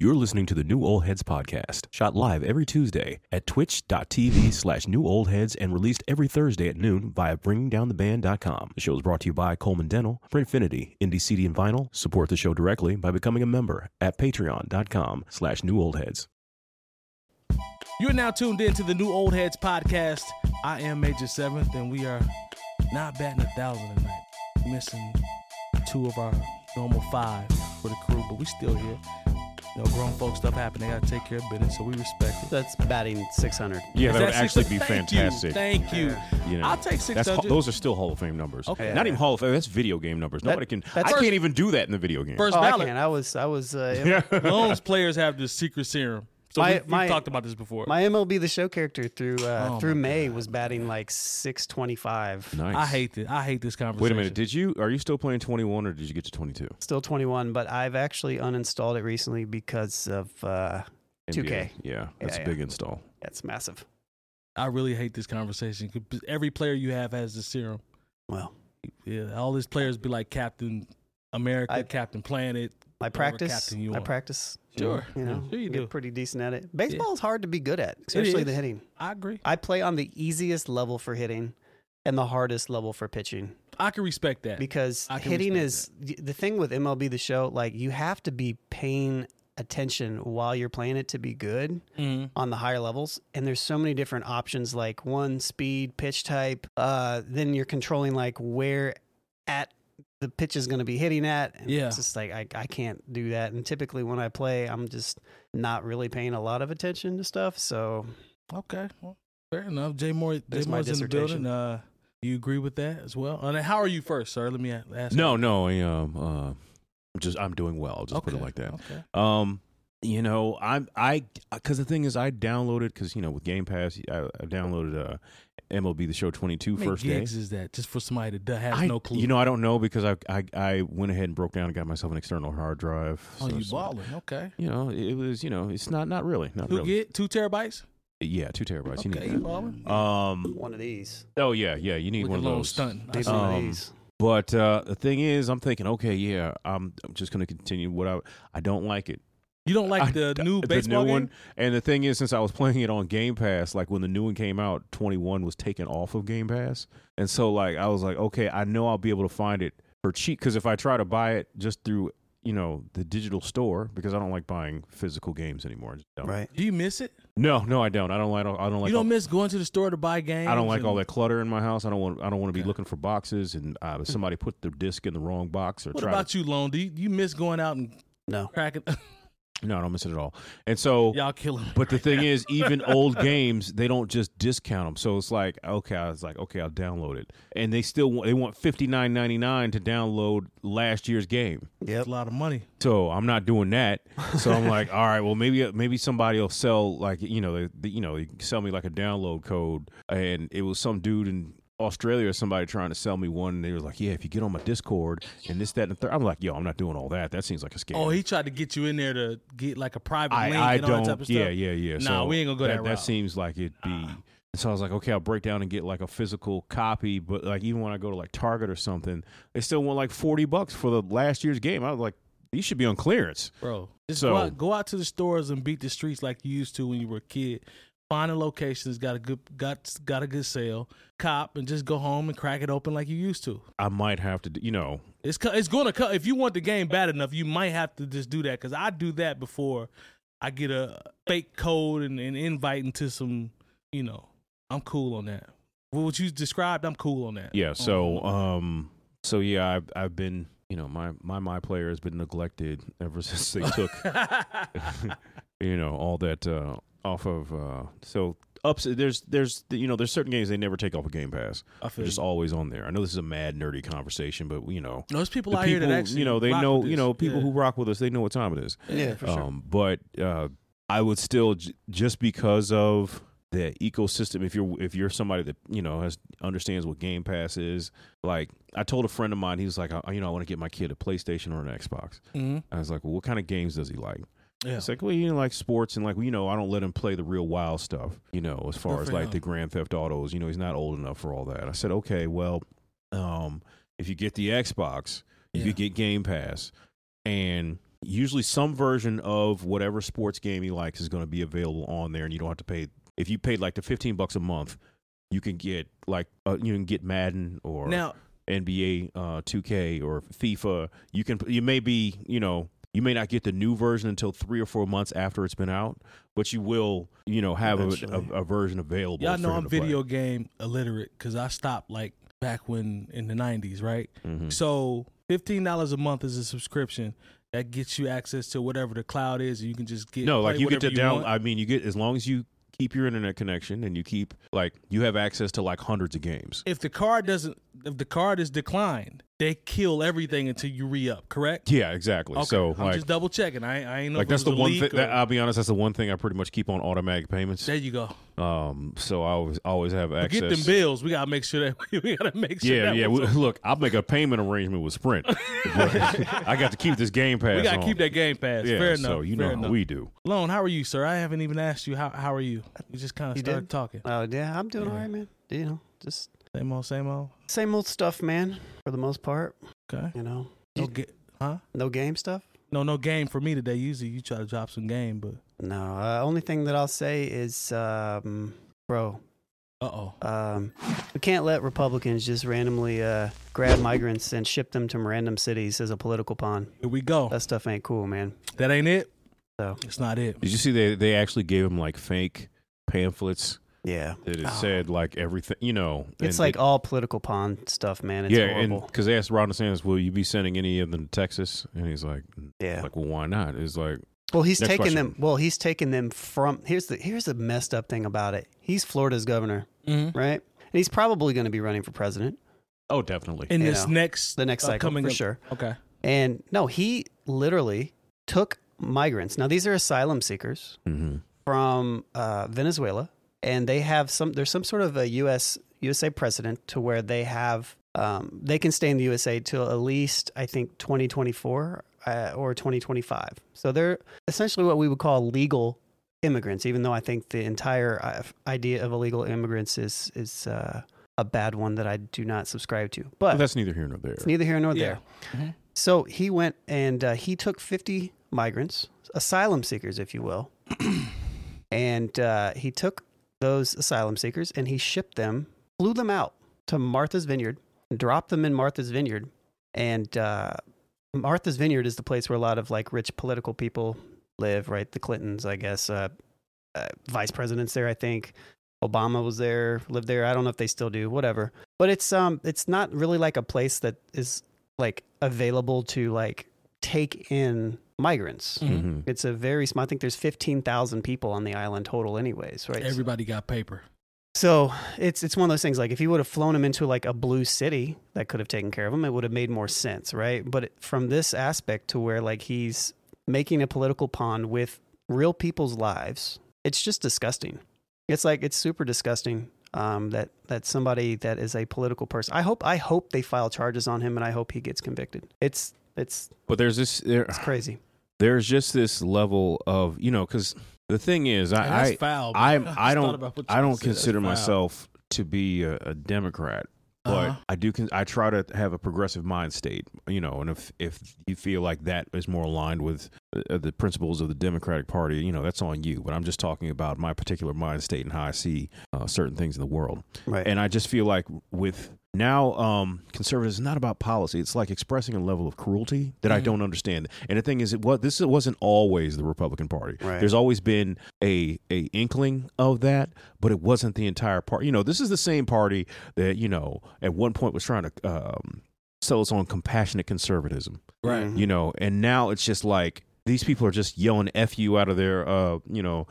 You're listening to the New Old Heads podcast, shot live every Tuesday at twitch.tv/newoldheads and released every Thursday at noon via bringingdowntheband.com. The show is brought to you by Coleman Dental, Printfinity, Indie CD and Vinyl. Support the show directly by becoming a member at patreon.com/newoldheads. You are now tuned in to the New Old Heads podcast. I am Major 7th, and we are not batting 1,000 tonight. Missing 2 of our normal 5 for the crew, but we still here. You know, grown folk stuff happening. They got to take care of business, so we respect it. That's batting 600. Yeah, that would actually be fantastic. Thank you. You know, I'll take 600. those are still Hall of Fame numbers. Okay. Not even Hall of Fame. That's video game numbers. Nobody can. I that's can't even do that in the video game. First Oh, I ballot. can. I was. Loans players have the secret serum. So we've talked about this before. My MLB The Show character through my May was batting like 625. Nice. I hate this conversation. Wait a minute. Are you still playing 21 or did you get to 22? Still 21, but I've actually uninstalled it recently because of 2K. Yeah, that's a big install. That's massive. I really hate this conversation. 'Cause every player you have has the serum. Well, Yeah, all these players be like Captain America, Captain Planet. I whatever practice. captain you I want. practice. Sure. You know, Sure you get do. pretty decent at it. Baseball is hard to be good at, especially is. the hitting. I agree. I play on the easiest level for hitting and the hardest level for pitching. I can respect that. Because I can hitting respect is the thing with MLB The Show. Like, you have to be paying attention while you're playing it to be good on the higher levels. And there's so many different options, like one, speed, pitch type. Then you're controlling like where at the pitch is going to be hitting at. And Yeah. it's just like I can't do that. And typically when I play, I'm just not really paying a lot of attention to stuff. So Okay, well, fair enough. Jay Moore's in There's my the dissertation. building. Do you agree with that as well? And how are you first, sir? Let me ask. No, you. I'm doing well. I'll just put it like that. Okay. You know, because the thing is, I downloaded with Game Pass, I downloaded MLB The Show 22 How many first gigs day. is that? Just for somebody that has no clue. You know, I don't know because I went ahead and broke down and got myself an external hard drive. Oh, So- you so, balling? Okay. You know, it was. You know, it's not really. Who get 2 terabytes? Yeah, 2 terabytes. Okay, You you need balling? that. one of these. Oh yeah. You need Look one at of little those. stunt. Maybe one of Um, these. But the thing is, I'm thinking, okay, yeah, I'm just going to continue what I don't like it. You don't like the new baseball game? one. And the thing is, since I was playing it on Game Pass, like when the new one came out, 21 was taken off of Game Pass, and so like I was like, okay, I know I'll be able to find it for cheap because if I try to buy it just through the digital store, because I don't like buying physical games anymore. I just don't. Right. Do you miss it? No, I don't. I don't like. You don't miss going to the store to buy games? I don't like all and- that clutter in my house. I don't want to be Okay. looking for boxes and somebody put the disc in the wrong box or What try to- about you, Lone? Do you miss going out and No. cracking? No, I don't miss it at all. And so, Y'all kill him. but the thing is, even old games, they don't just discount them. So it's like, okay, I'll download it, and they want $59.99 to download last year's game. That's a lot of money. So I'm not doing that. So I'm like, all right, well maybe somebody will sell they sell me like a download code, and it was some dude in Australia or somebody trying to sell me one, and they were like, yeah, if you get on my Discord and this, that, and the third. I'm like, yo, I'm not doing all that. That seems like a scam. Oh, he tried to get you in there to get like a private link I and all don't. that type of stuff. Yeah. Nah, So we ain't gonna go that route. That seems like it'd be. So I was like, okay, I'll break down and get like a physical copy. But like even when I go to like Target or something, they still want like $40 for the last year's game. I was like, these should be on clearance. Bro, just So- go out to the stores and beat the streets like you used to when you were a kid. Find a location that's got a good sale, cop, and just go home and crack it open like you used to. I might have to, It's going to cut. If you want the game bad enough, you might have to just do that, because I do that before I get a fake code and invite into some, I'm cool on that. What you described, I'm cool on that. Yeah. So yeah, I've been, my player has been neglected ever since they took, all that off of. So ups. There's certain games they never take off of Game Pass. I feel They're just you. always on there. I know this is a mad nerdy conversation, but No, there's people the out people, here that actually they rock know, with this. people Yeah. who rock with us, they know what time it is. Yeah, for sure. But I would still just because of the ecosystem. If you're somebody that understands what Game Pass is, like I told a friend of mine, he was like, I want to get my kid a PlayStation or an Xbox. Mm-hmm. I was like, well, what kind of games does he like? Yeah. It's like, well, like sports and like, I don't let him play the real wild stuff, as far Good as for like him. the Grand Theft Autos, he's not old enough for all that. I said, okay, well, if you get the Xbox, you Yeah. could get Game Pass, and usually some version of whatever sports game you like is going to be available on there, and you don't have to pay. If you paid like the $15 a month, you can get like you can get Madden or Now, NBA 2K or FIFA. You may not get the new version until 3 or 4 months after it's been out, but you will have a version available. y'all know for him I'm to play. video game illiterate because I stopped like back when in the 90s, right? Mm-hmm. So $15 a month is a subscription that gets you access to whatever the cloud is, and you can just get you get to download. I mean, you get, as long as you keep your internet connection and you have access to like hundreds of games. If the card is declined, they kill everything until you re-up, correct? Yeah, exactly. Okay. So I'm just double checking. I ain't know like if that's it the was a one leak thing that or- I'll be honest, that's the one thing I pretty much keep on automatic payments. There you go. So I always have access. Get them bills. We gotta make sure that we gotta make sure. Yeah. that Look, I'll make a payment arrangement with Sprint. I got to keep this Game Pass. we gotta on. keep that Game Pass. Yeah, Fair so enough. know how we do. Lone, how are you, sir? I haven't even asked you how are you. You just kind of You started did? talking. Oh yeah, I'm doing all right, man. Just Same old. same old stuff, man. For the most part, Okay. No game stuff. No game for me today. Usually you try to drop some game, but No, only thing that I'll say is, bro, we can't let Republicans just randomly grab migrants and ship them to random cities as a political pawn. here we go. That stuff ain't cool, man. That ain't it. So It's not it. Did you see they actually gave him like fake pamphlets yeah, that it said like everything, it's like all political pawn stuff, man. It's yeah, horrible. and because they asked Ron DeSantis, will you be sending any of them to Texas? And he's like, Yeah. well, why not? It's like, Well, he's Next taking question. them. Well, he's taking them from. Here's the messed up thing about it. He's Florida's governor, Mm-hmm. right? And he's probably going to be running for president oh, definitely. In You this know, next the next cycle coming for up. sure. Okay. And no, he literally took migrants. Now these are asylum seekers Mm-hmm. from Venezuela, and they have there's some sort of a USA precedent to where they have they can stay in the USA till at least I think 2024 or 2025. So they're essentially what we would call legal immigrants, even though I think the entire idea of illegal immigrants is a bad one that I do not subscribe to. But that's neither here nor there. it's neither here nor there. Mm-hmm. So he went and he took 50 migrants, asylum seekers, if you will, and he took those asylum seekers and he shipped them, flew them out to Martha's Vineyard, dropped them in Martha's Vineyard, and Martha's Vineyard is the place where a lot of like rich political people live, right? The Clintons, I guess, vice presidents there, I think. Obama was there, lived there. I don't know if they still do, whatever. But it's not really like a place that is like available to like take in migrants. Mm-hmm. It's a very small. I think there's 15,000 people on the island total, anyways, right? Everybody got paper. So it's one of those things. Like if you would have flown him into like a blue city that could have taken care of him, it would have made more sense, right? But from this aspect to where like he's making a political pawn with real people's lives, it's just disgusting. It's super disgusting that somebody that is a political person. I hope they file charges on him, and I hope he gets convicted. But It's crazy. There's just this level of because the thing is That's foul. I don't said. consider That's foul. myself to be a Democrat. But Uh-huh. I try to have a progressive mind state, and if you feel like that is more aligned with the principles of the Democratic Party, that's on you. But I'm just talking about my particular mind state and how I see certain things in the world. Right. And I just feel like with now conservatives, it's not about policy. It's like expressing a level of cruelty that I don't understand. And the thing is, this wasn't always the Republican Party. Right. There's always been a inkling of that, but it wasn't the entire party. This is the same party that, at one point was trying to sell us on compassionate conservatism. Right. And now it's just like these people are just yelling "F you" out of their out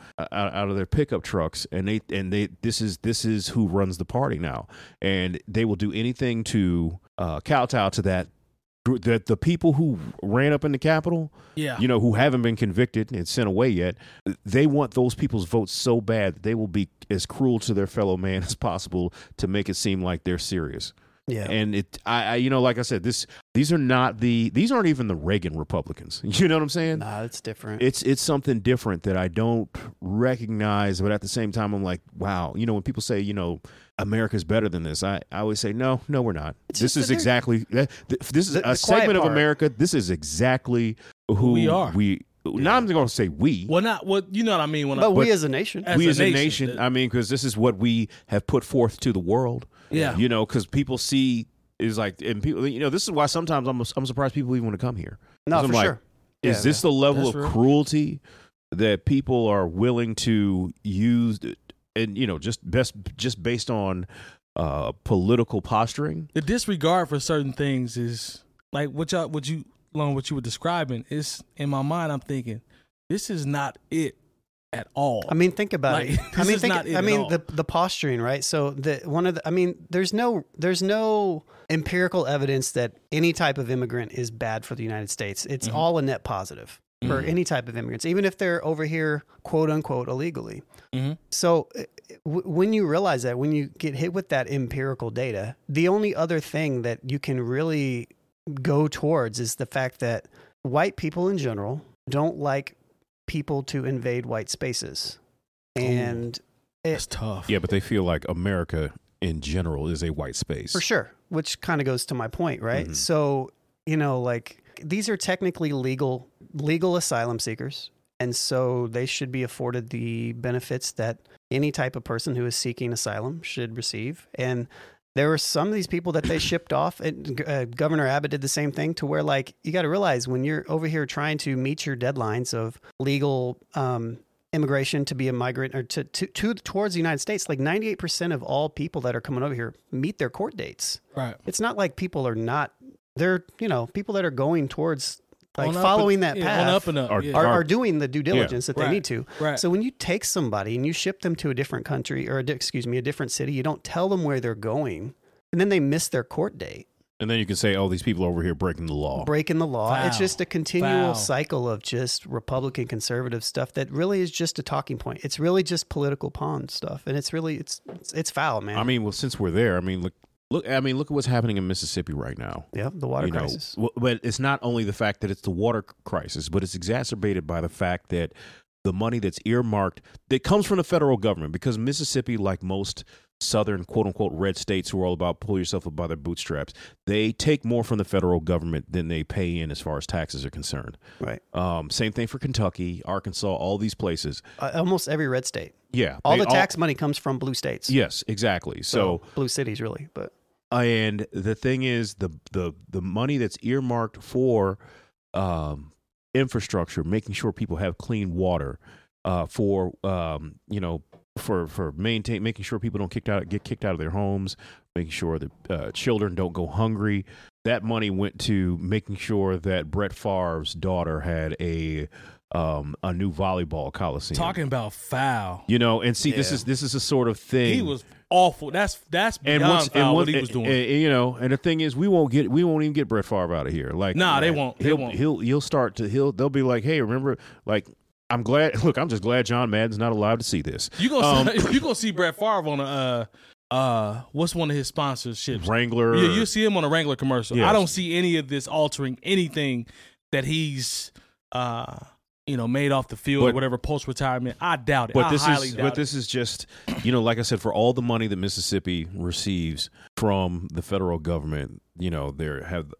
of their pickup trucks, and they this is who runs the party now, and they will do anything to kowtow to that. That the people who ran up in the Capitol, Yeah. who haven't been convicted and sent away yet, they want those people's votes so bad that they will be as cruel to their fellow man as possible to make it seem like they're serious. Yeah. And I like I said, these aren't even the Reagan Republicans. You know what I'm saying? Nah, it's different. It's something different that I don't recognize, but at the same time, I'm like, wow. When people say, America's better than this, I always say, no, we're not. It's This just is that exactly this is the a segment quiet of part. America. This is exactly who we are. Now I'm going to say we. Well, not what you know what I mean. But we as a nation. We as a nation. I mean, because this is what we have put forth to the world. Yeah. You know, because people see is like, and people, you know, this is why sometimes I'm surprised people even want to come here. No, for sure. Is this the level That's of real. cruelty that people are willing to use, and you know, just based on political posturing? The disregard for certain things is like what you were describing. Is in my mind, I'm thinking this is not it at all. I mean, think about it. This is not it at all. The posturing, right? So there's no empirical evidence that any type of immigrant is bad for the United States. It's all a net positive for any type of immigrants, even if they're over here, quote unquote, illegally. So when you realize that, when you get hit with that empirical data, the only other thing that you can really go towards is the fact that white people in general don't like people to invade white spaces. And it's tough. Yeah, but they feel like America in general is a white space. For sure, which kind of goes to my point, right? So, you know, like these are technically legal asylum seekers, and so they should be afforded the benefits that any type of person who is seeking asylum should receive. And there were some of these people that they shipped off, and Governor Abbott did the same thing, to where, like, you got to realize when you're over here trying to meet your deadlines of legal immigration to be a migrant or towards the United States, like 98% of all people that are coming over here meet their court dates. Right. It's not like people are not, they're, you know, people that are going towards, like, On up following and- that path on up and up. are doing the due diligence that they Right. need to. Right. So when you take somebody and you ship them to a different country or a different city, you don't tell them where they're going, and then they miss their court date. And then you can say, oh, these people over here breaking the law. Breaking the law. Foul. It's just a continual Foul. cycle of just Republican conservative stuff that really is just a talking point. It's really just political pawn stuff, and it's really it's foul, man. I mean, well, since we're there, I mean, look at what's happening in Mississippi right now. Yeah, the water You know, crisis. but it's not only the fact that it's the water crisis, but it's exacerbated by the fact that the money that's earmarked that comes from the federal government, because Mississippi, like most southern quote unquote red states who are all about pull yourself up by their bootstraps, they take more from the federal government than they pay in as far as taxes are concerned. Right. Same thing for Kentucky, Arkansas, all these places. Almost every red state. Yeah. All the tax money comes from blue states. Yes, exactly. So blue cities, really. But and the thing is, the money that's earmarked for infrastructure, making sure people have clean water, for making sure people don't get kicked out of their homes, making sure that children don't go hungry. That money went to making sure that Brett Favre's daughter had a new volleyball coliseum. Talking about foul. You know, and see, this is a sort of thing. He was awful. That's beyond foul what he was doing. You know, and the thing is, we won't even get Brett Favre out of here. Like, Nah, they won't. They won't. They'll be like, hey, remember, like, I'm just glad John Madden's not allowed to see this. You gonna see Brett Favre on what's one of his sponsorships? Wrangler. Yeah, you see him on a Wrangler commercial. Yes. I don't see any of this altering anything that he's made off the field or whatever post retirement. I doubt it. But this is just, you know, like I said, for all the money that Mississippi receives from the federal government, you know, they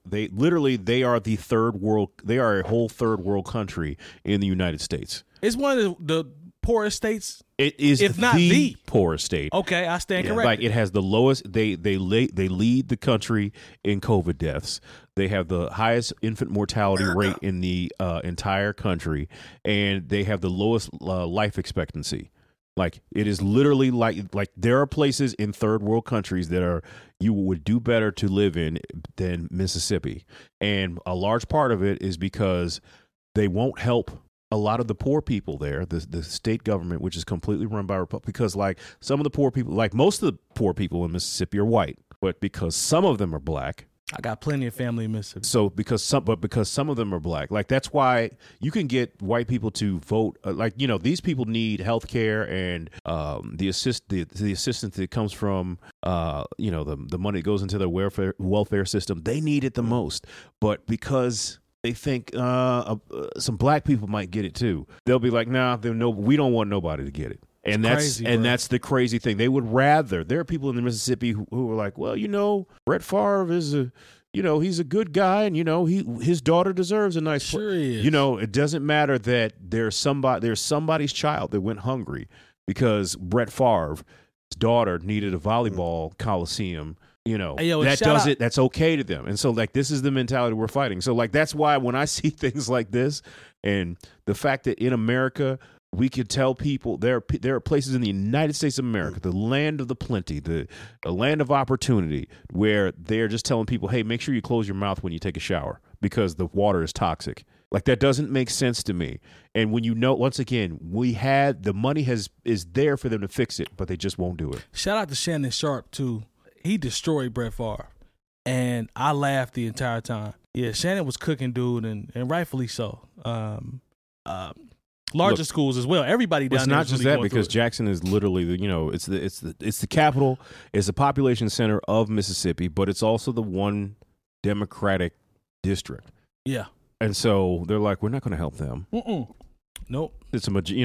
are the third world. They are a whole third world country in the United States. It's one of the poorest states. It is, if not the poorest state. Okay, I stand corrected. Like, it has the lowest. They lead the country in COVID deaths. They have the highest infant mortality rate in the entire country, and they have the lowest life expectancy. Like, it is literally like there are places in third world countries that you would do better to live in than Mississippi, and a large part of it is because they won't help a lot of the poor people there, the state government, which is completely run by Republicans, because like some of the poor people, like most of the poor people in Mississippi are white, but because some of them are black. I got plenty of family in Mississippi. So because some of them are black, like that's why you can get white people to vote. Like, you know, these people need health care and the assistance that comes from the money that goes into their welfare system. They need it the most, but because they think some black people might get it too, they'll be like, nah, we don't want nobody to get it. And that's the crazy thing. They would rather. There are people in the Mississippi who are like, well, you know, Brett Favre is he's a good guy, and his daughter deserves a nice. Sure is. It doesn't matter that there's somebody's child that went hungry because Brett Favre's daughter needed a volleyball coliseum. That's okay to them. And so like, this is the mentality we're fighting. So like, that's why when I see things like this, and the fact that in America, we could tell people there are places in the United States of America, the land of the plenty, the land of opportunity, where they're just telling people, hey, make sure you close your mouth when you take a shower because the water is toxic. Like, that doesn't make sense to me. And when once again, the money is there for them to fix it, but they just won't do it. Shout out to Shannon Sharp too. He destroyed Brett Favre, and I laughed the entire time. Yeah, Shannon was cooking, dude, and rightfully so. Larger schools as well. Everybody down there. It's not just that, because Jackson is literally it's the capital, it's the population center of Mississippi, but it's also the one Democratic district. Yeah, and so they're like, we're not going to help them. Nope. It's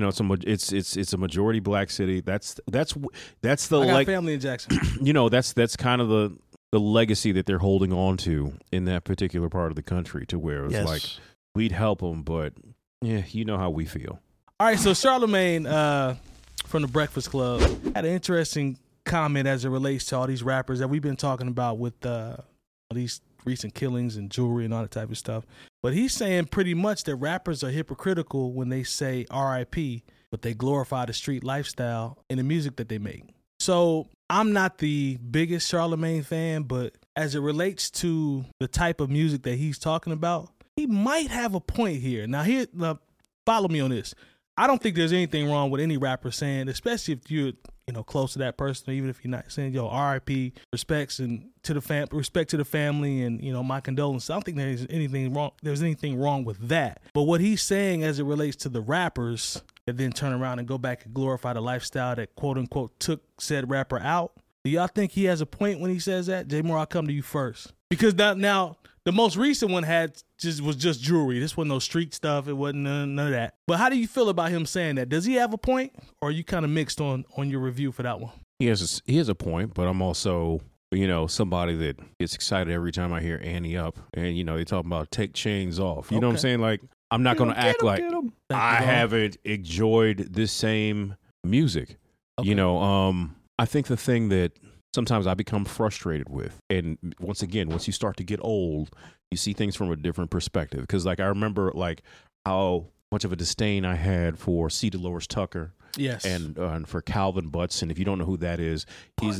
a majority black city. That's the I got family in Jackson. That's kind of the legacy that they're holding on to in that particular part of the country, to where it's like, we'd help them, but yeah, you know how we feel. All right, so Charlemagne from the Breakfast Club had an interesting comment as it relates to all these rappers that we've been talking about with these recent killings and jewelry and all that type of stuff. But he's saying pretty much that rappers are hypocritical when they say R.I.P., but they glorify the street lifestyle in the music that they make. So I'm not the biggest Charlemagne fan, but as it relates to the type of music that he's talking about, he might have a point here. Now, follow me on this. I don't think there's anything wrong with any rapper saying, especially if you're close to that person, or even if you're not, saying, yo, R.I.P., respect to the family, and my condolences. I don't think there's anything wrong. There's anything wrong with that. But what he's saying as it relates to the rappers that then turn around and go back and glorify the lifestyle that quote unquote took said rapper out. Do y'all think he has a point when he says that? J Moore, I'll come to you first, because now the most recent one was just jewelry. This wasn't no street stuff. It wasn't none of that. But how do you feel about him saying that? Does he have a point, or are you kind of mixed on your review for that one? He has a point, but I'm also somebody that gets excited every time I hear Annie Up, and they talk about take chains off. You know what I'm saying? Like, I'm not going to act like I haven't enjoyed this same music. Okay. I think the thing that sometimes I become frustrated with, and once again, once you start to get old, you see things from a different perspective. Because like, I remember like how much of a disdain I had for C. Dolores Tucker, yes, and for Calvin Butts. And if you don't know who that is, he's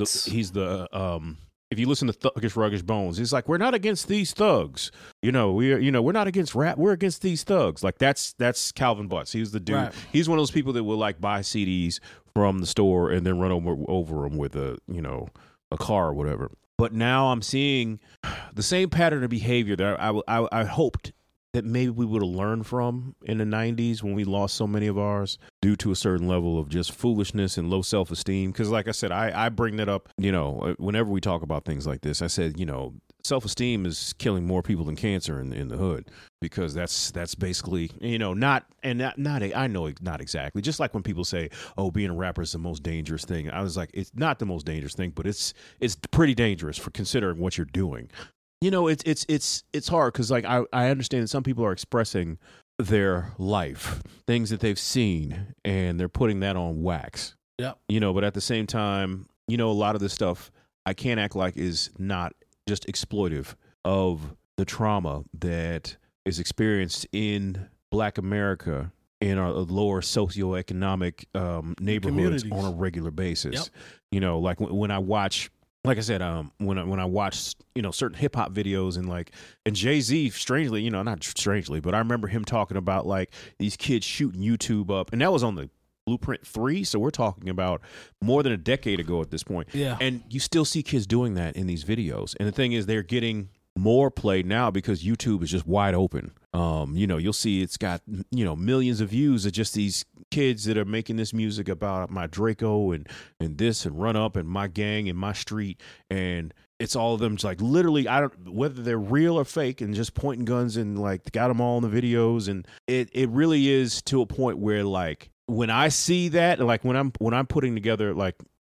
the if you listen to Thuggish Ruggish Bones, he's like, we're not against these thugs. We're not against rap. We're against these thugs. Like, that's Calvin Butts. He's the dude. Right. He's one of those people that will like buy CDs from the store and then run over them with a car or whatever. But now I'm seeing the same pattern of behavior that I hoped that maybe we would have learned from in the 90s when we lost so many of ours due to a certain level of just foolishness and low self-esteem. Because like I said, I bring that up, whenever we talk about things like this. I said, self-esteem is killing more people than cancer in the hood, because that's basically, I know not exactly. Just like when people say, oh, being a rapper is the most dangerous thing. I was like, it's not the most dangerous thing, but it's pretty dangerous for considering what you're doing. It's hard, because like I understand that some people are expressing their life, things that they've seen, and they're putting that on wax. Yeah. But at the same time, a lot of this stuff I can't act like is not just exploitive of the trauma that is experienced in Black America in our lower socioeconomic neighborhoods on a regular basis. Yep. Like when I watch. Like I said, when I watch, certain hip hop videos and Jay-Z, strangely, not strangely, but I remember him talking about like these kids shooting YouTube up, and that was on the Blueprint 3. So we're talking about more than a decade ago at this point. Yeah. And you still see kids doing that in these videos. And the thing is, they're getting more play now because YouTube is just wide open. You'll see it's got, millions of views of just these kids that are making this music about my Draco and this and Run Up and my gang and my street. And it's all of them just like literally, whether they're real or fake, and just pointing guns and like got them all in the videos. And it really is to a point where like, when I see that, like when I'm putting together, like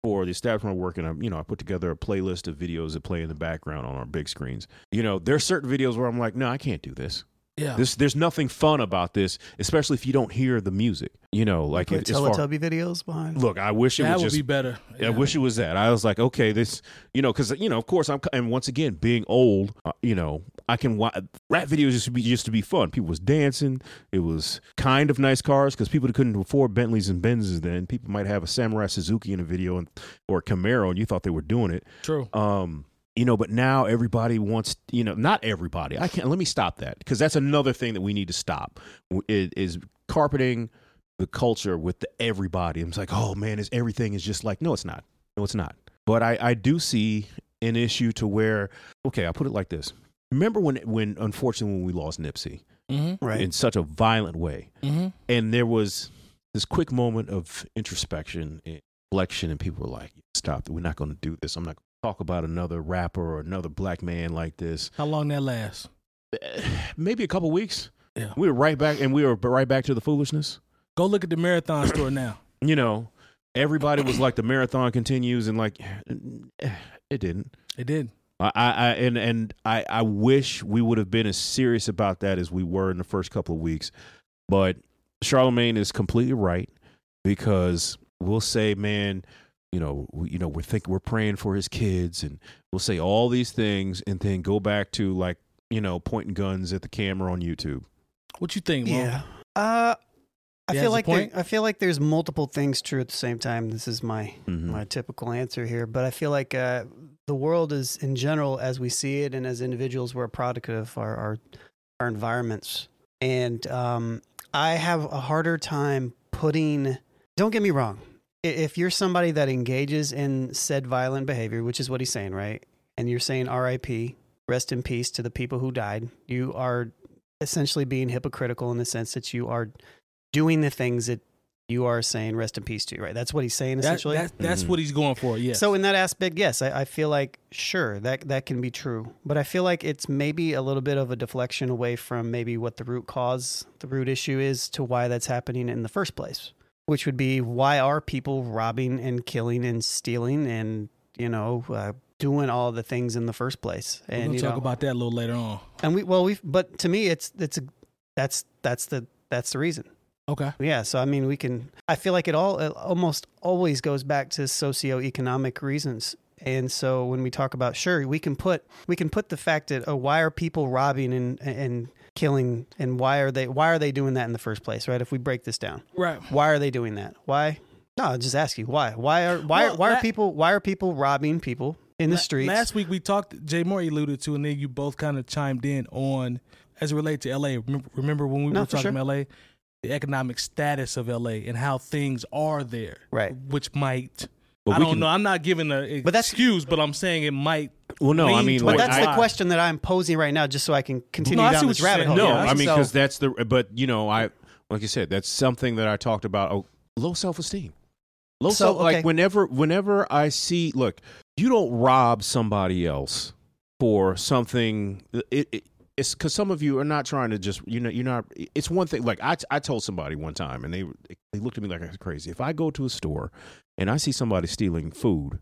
for the establishment I work in, I put together a playlist of videos that play in the background on our big screens. There's certain videos where I'm like, no, I can't do this. Yeah. There's nothing fun about this, especially if you don't hear the music. Like put Teletubby videos behind. Look, I wish it that would would just be better. I wish it was that. I was like, okay, this, because of course and once again, being old, I can watch rap videos just to be fun. People was dancing. It was kind of nice cars because people couldn't afford Bentleys and Benzes then. People might have a Samurai Suzuki in a video or a Camaro, and you thought they were doing it. True. But now everybody wants, not everybody. Let me stop that because that's another thing that we need to stop is carpeting the culture with the everybody. It's like, oh man, everything is just like, no, it's not. No, it's not. But I do see an issue to where, okay, I'll put it like this. Remember when unfortunately, when we lost Nipsey Right. in such a violent way, Mm-hmm. and there was this quick moment of introspection and reflection, and people were like, stop, we're not going to do this. I'm not talk about another rapper or another black man like this. How long that lasts? Maybe a couple weeks. Yeah. We were right back to the foolishness. Go look at the Marathon store now. Everybody was like, the marathon continues, and like, it didn't. It did. I wish we would have been as serious about that as we were in the first couple of weeks. But Charlemagne is completely right because we'll say, man, we're praying for his kids, and we'll say all these things, and then go back to like, pointing guns at the camera on YouTube. What you think, Mo? Yeah. I feel like there's multiple things true at the same time. This is my typical answer here, but I feel like the world is in general, as we see it, and as individuals, we're a product of our environments. And I have a harder time putting. Don't get me wrong. If you're somebody that engages in said violent behavior, which is what he's saying, right? And you're saying R.I.P., rest in peace to the people who died, you are essentially being hypocritical in the sense that you are doing the things that you are saying rest in peace to, right? That's what he's saying, essentially. That's what he's going for, yes. So in that aspect, yes, I feel like, sure, that can be true. But I feel like it's maybe a little bit of a deflection away from maybe what the root issue is to why that's happening in the first place. Which would be, why are people robbing and killing and stealing and, doing all the things in the first place? And we'll talk about that a little later on. And but to me, that's the reason. Okay. Yeah. So, I mean, I feel like it almost always goes back to socioeconomic reasons. And so when we talk about, sure, we can put the fact that, why are people robbing and killing, and why are they doing that in the first place, right? If we break this down, right? Why are they doing that? Why? No, I'll just ask you why. Why are people robbing people in the streets? Last week we talked. Jay Moore alluded to, and then you both kind of chimed in on as it relates to L.A. Remember when we were talking about L.A., the economic status of L.A. and how things are there, right? Which might. I don't know. I'm not giving an excuse, but I'm saying it might. Well, no, I mean, but that's the question that I'm posing right now, just so I can continue down this rabbit hole. No, I mean, because that's but like you said, that's something that I talked about. Low self-esteem. Like whenever I see, look, you don't rob somebody else for something. It's because some of you are not trying to just, you're not. It's one thing. Like I told somebody one time, and they looked at me like I was crazy. If I go to a store and I see somebody stealing food,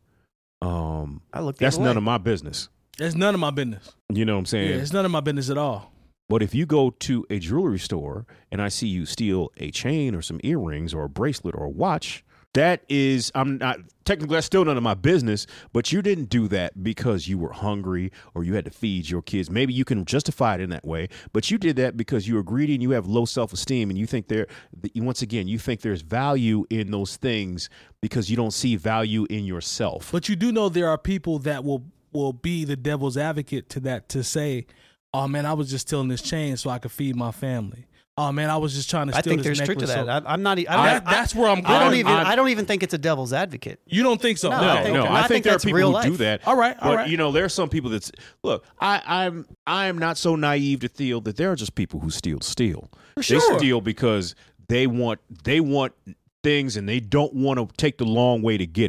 that's none of my business. It's none of my business. You know what I'm saying? Yeah, it's none of my business at all. But if you go to a jewelry store and I see you steal a chain or some earrings or a bracelet or a watch, that's still none of my business, but you didn't do that because you were hungry or you had to feed your kids. Maybe you can justify it in that way, but you did that because you were greedy and you have low self-esteem, and you think you think there's value in those things because you don't see value in yourself. But you do know there are people that will be the devil's advocate to that, to say, oh man, I was just stealing this chain so I could feed my family. Oh man, I was just trying to steal this necklace. I think there's truth to that. I'm not. That's where I'm going. I don't even think it's a devil's advocate. You don't think so? No. I think there are people who do that. All right. There are some people that look. I am not so naive to feel that there are just people who steal. For sure. They steal because they want things and they don't want to take the long way to get it.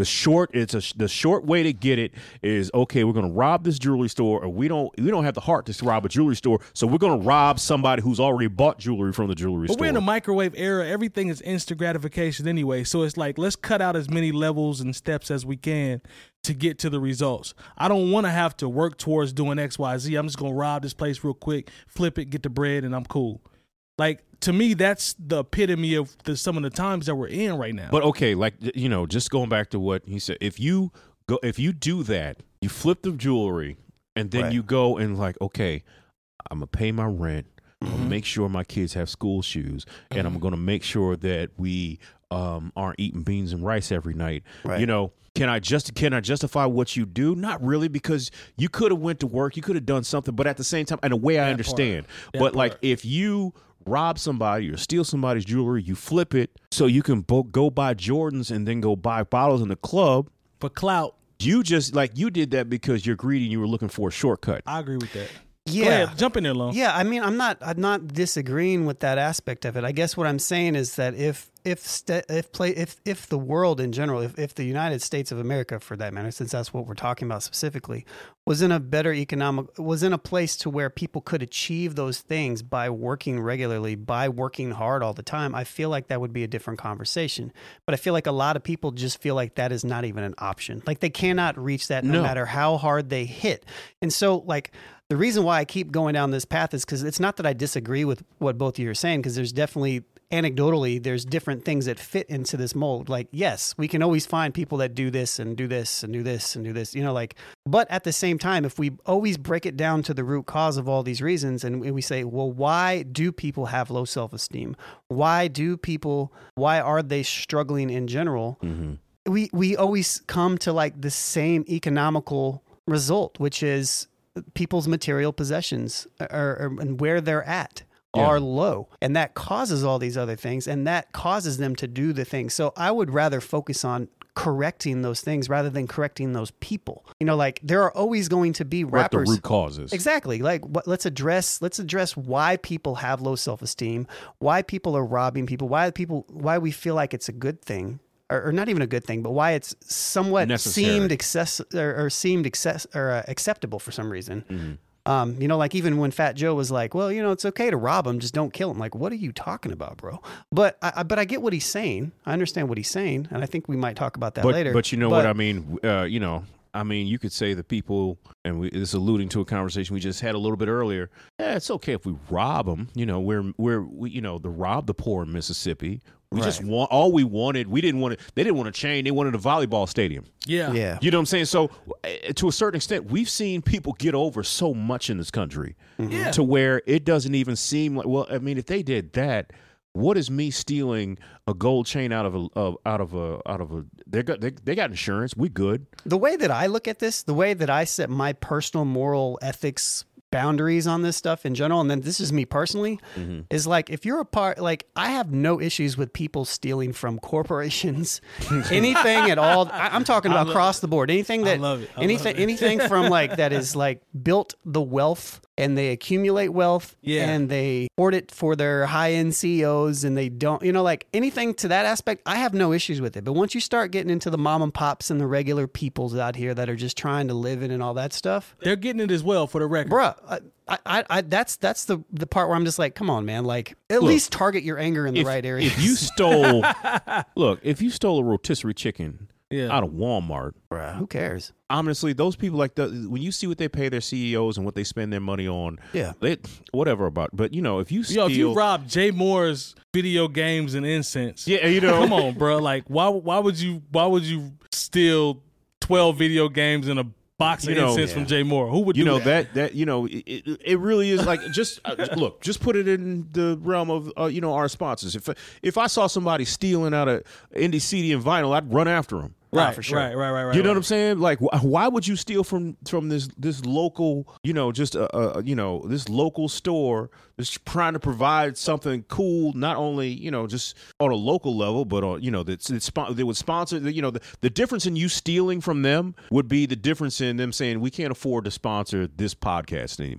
The short way to get it is, okay, we're going to rob this jewelry store, or we don't have the heart to rob a jewelry store, so we're going to rob somebody who's already bought jewelry from the jewelry store. But we're in a microwave era. Everything is instant gratification anyway. So it's like, let's cut out as many levels and steps as we can to get to the results. I don't want to have to work towards doing X, Y, Z. I'm just going to rob this place real quick, flip it, get the bread, and I'm cool. Like, to me, that's the epitome of some of the times that we're in right now. But okay, like, you know, just going back to what he said, if you do that, you flip the jewelry, and then you go and like, okay, I'm gonna pay my rent, I'm gonna make sure my kids have school shoes, and I'm gonna make sure that we aren't eating beans and rice every night. Right. You know, can I justify what you do? Not really, because you could have went to work, you could have done something, but at the same time, in a way, I understand. But like, if you rob somebody or steal somebody's jewelry, you flip it so you can go buy Jordans and then go buy bottles in the club for clout. You just you did that because you're greedy and you were looking for a shortcut. I agree with that. Yeah, go ahead, jump in there, Lon. Yeah, I mean, I'm not disagreeing with that aspect of it. I guess what I'm saying is that if the world in general, if the United States of America, for that matter, since that's what we're talking about specifically, was in a place to where people could achieve those things by working regularly, by working hard all the time, I feel like that would be a different conversation. But I feel like a lot of people just feel like that is not even an option. Like, they cannot reach that no matter how hard they hit. And so, like, the reason why I keep going down this path is because it's not that I disagree with what both of you are saying, because there's definitely, anecdotally, there's different things that fit into this mold. Like, yes, we can always find people that do this and do this and do this and do this, you know, like, but at the same time, if we always break it down to the root cause of all these reasons, and we say, well, why do people have low self-esteem? Why are they struggling in general? Mm-hmm. We always come to like the same economical result, which is people's material possessions and where they're at are low. And that causes all these other things, and that causes them to do the things. So I would rather focus on correcting those things rather than correcting those people. You know, like, there are always going to be rappers. The root causes. Exactly. Like, let's address why people have low self-esteem, why people are robbing people, why we feel like it's a good thing. Or not even a good thing, but why it's somewhat acceptable for some reason. Mm-hmm. You know, like, even when Fat Joe was like, well, you know, it's okay to rob him, just don't kill him. Like, what are you talking about, bro? But I get what he's saying. I understand what he's saying. And I think we might talk about that later. But you know what I mean? You know, I mean, you could say the people, and this is alluding to a conversation we just had a little bit earlier. Yeah, it's okay if we rob them. You know, we you know, rob the poor in Mississippi. We just want all we wanted. We didn't want it. They didn't want a chain. They wanted a volleyball stadium. Yeah. You know what I'm saying? So, to a certain extent, we've seen people get over so much in this country to where it doesn't even seem like. Well, I mean, if they did that, what is me stealing a gold chain out of a? They got insurance. We good. The way that I look at this, the way that I set my personal moral ethics boundaries on this stuff in general, and then this is me personally, is like, if you're a part, like, I have no issues with people stealing from corporations, anything at all. I'm talking about across the board, anything that, anything from like that is like built the wealth, and they accumulate wealth, and they hoard it for their high-end CEOs, and they don't, you know, like, anything to that aspect, I have no issues with it. But once you start getting into the mom and pops and the regular peoples out here that are just trying to live it and all that stuff, they're getting it as well, for the record. Bruh, that's the part where I'm just like, come on, man, like, at least target your anger in the right area. If you stole, if you stole a rotisserie chicken out of Walmart, bruh, who cares? Honestly, those people, like, when you see what they pay their CEOs and what they spend their money on, whatever about. But you know, if you steal, if you rob Jay Moore's video games and incense, you know, come on, bro. Like, why would you steal 12 video games and a box of incense from Jay Moore? Who would do that? That you know, it really is like, just look, just put it in the realm of you know, our sponsors. If I saw somebody stealing out of Indie CD and vinyl, I'd run after them. Right, for sure. Right. You know what I'm saying? Like, why would you steal from this local, you know, just you know, this local store that's trying to provide something cool, not only, you know, just on a local level, but on, you know, they would sponsor. You know, the difference in you stealing from them would be the difference in them saying, we can't afford to sponsor this podcast anymore.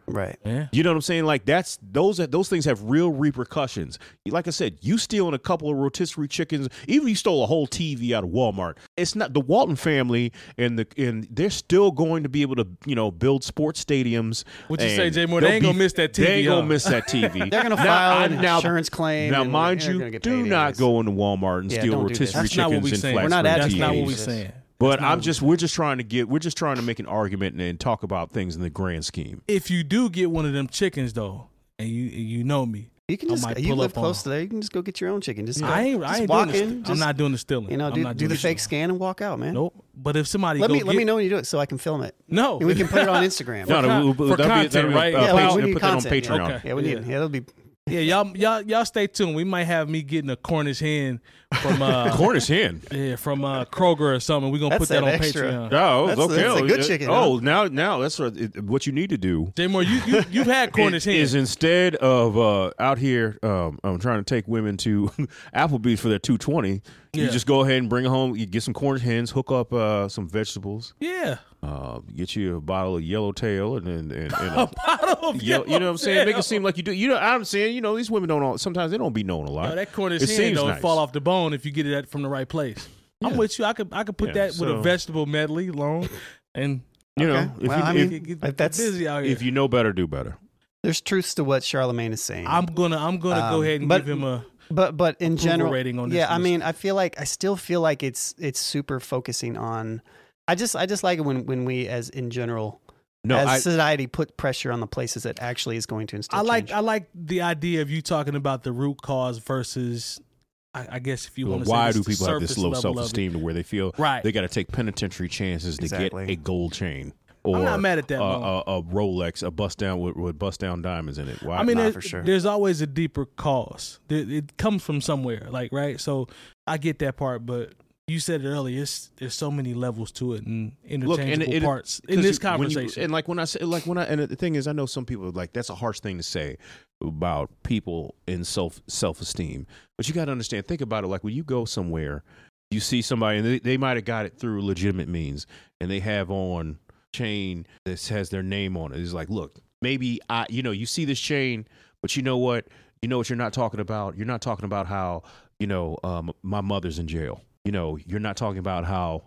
Right. Yeah. You know what I'm saying? Like those things have real repercussions. Like I said, you stealing a couple of rotisserie chickens, even you stole a whole TV out of Walmart. It's not the Walton family, and they're still going to be able to, build sports stadiums. What you say, Jay Moore? They ain't gonna miss that TV. They ain't gonna miss that TV. They're gonna file an insurance claim. Now, mind you, do not go into Walmart and steal rotisserie chickens and flat We're not screen advocating. TVs. That's not what we're saying. But we're just trying to make an argument and talk about things in the grand scheme. If you do get one of them chickens though, and you know me, you can just you live close to there. You can just go get your own chicken. Just I ain't walk doing in. I'm not doing the stealing. Do the fake scan and walk out, man. Nope. But if somebody let me know when you do it so I can film it. No, and we can put it on Instagram. for content, right? We need content. That on Patreon. Okay. Yeah, we need it. Yeah, that'll be. Yeah, y'all stay tuned. We might have me getting a Cornish hen from Cornish hen. Yeah, from Kroger or something. We're gonna put that on extra. Patreon. Oh, that's okay. That's a good chicken. Oh, now that's what you need to do. Jay Moore, you've had Cornish hen. Is instead of out here, I'm trying to take women to Applebee's for their $2.20. You just go ahead and bring it home. You get some Cornish hens, hook up some vegetables. Yeah. Get you a bottle of Yellowtail and a bottle of you know what I'm saying? Make it seem like you do. I'm saying, these women sometimes they don't be knowing a lot. No, that Cornish hen don't fall off the bone if you get it from the right place. Yeah. I'm with you. I could put that with a vegetable medley long, and if you know better, do better. There's truths to what Charlamagne is saying. I'm gonna go ahead and give him a. But in general, rating on this yeah, list. I still feel like it's super focusing on. I just like it when we as society put pressure on the places that actually is going to instill change. I like the idea of you talking about the root cause versus. I guess if you want to say why do people have this low self-esteem to where they feel they got to take penitentiary chances to get a gold chain? Or I'm not mad at that. A Rolex, a bust down with bust down diamonds in it. Why? I mean, for sure. There's always a deeper cause. It comes from somewhere, right? So I get that part, but you said it earlier. There's so many levels to it and interchangeable parts in this conversation. And the thing is, I know some people like that's a harsh thing to say about people in self-esteem, but you got to understand. Think about it. Like when you go somewhere, you see somebody, and they might have got it through legitimate means, and they have on chain that has their name on it. It's like, look, maybe you see this chain, but you know what you're not talking about. You're not talking about how my mother's in jail. You're not talking about how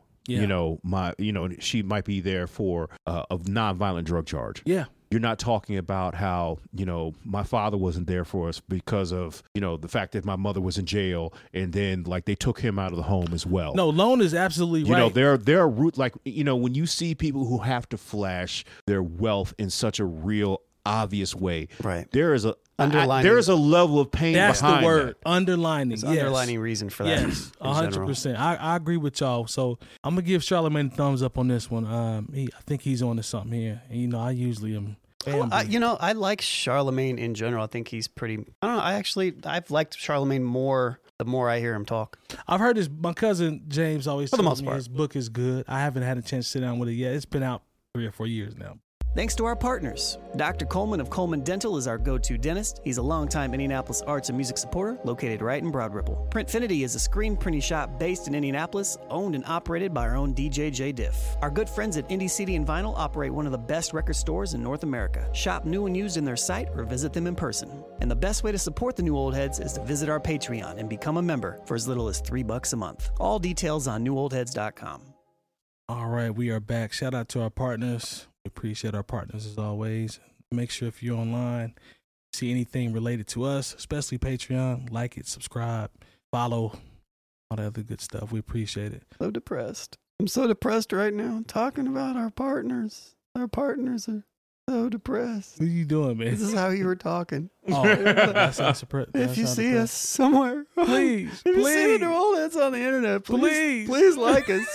she might be there for a nonviolent drug charge. Yeah. You're not talking about how, my father wasn't there for us because of, the fact that my mother was in jail and then like they took him out of the home as well. No, Lone is absolutely right. There are root, like, when you see people who have to flash their wealth in such a real obvious way, right? There is a level of pain That's behind the word. that. Underlining. There's underlining reason for that. Yes, 100%. I agree with y'all. So I'm gonna give Charlamagne a thumbs up on this one. I think he's on to something here. And, I usually am. I like Charlamagne in general. I think he's pretty. I don't know. I've liked Charlamagne more the more I hear him talk. I've heard my cousin James always tells me his book is good. I haven't had a chance to sit down with it yet. It's been out 3 or 4 years now. Thanks to our partners. Dr. Coleman of Coleman Dental is our go-to dentist. He's a longtime Indianapolis arts and music supporter located right in Broad Ripple. Printfinity is a screen printing shop based in Indianapolis, owned and operated by our own DJ J. Diff. Our good friends at Indie CD and Vinyl operate one of the best record stores in North America. Shop new and used in their site or visit them in person. And the best way to support the New Old Heads is to visit our Patreon and become a member for as little as $3 a month. All details on newoldheads.com. All right, we are back. Shout out to our partners. We appreciate our partners as always. Make sure if you're online, see anything related to us, especially Patreon, like it, subscribe, follow, all that other good stuff. We appreciate it. So depressed. I'm so depressed right now talking about our partners. Our partners are so depressed. What are you doing, man? This is how you were talking. Oh, that's not surprised. If you see us somewhere, please, if you see the New Old Heads on the internet, please like us.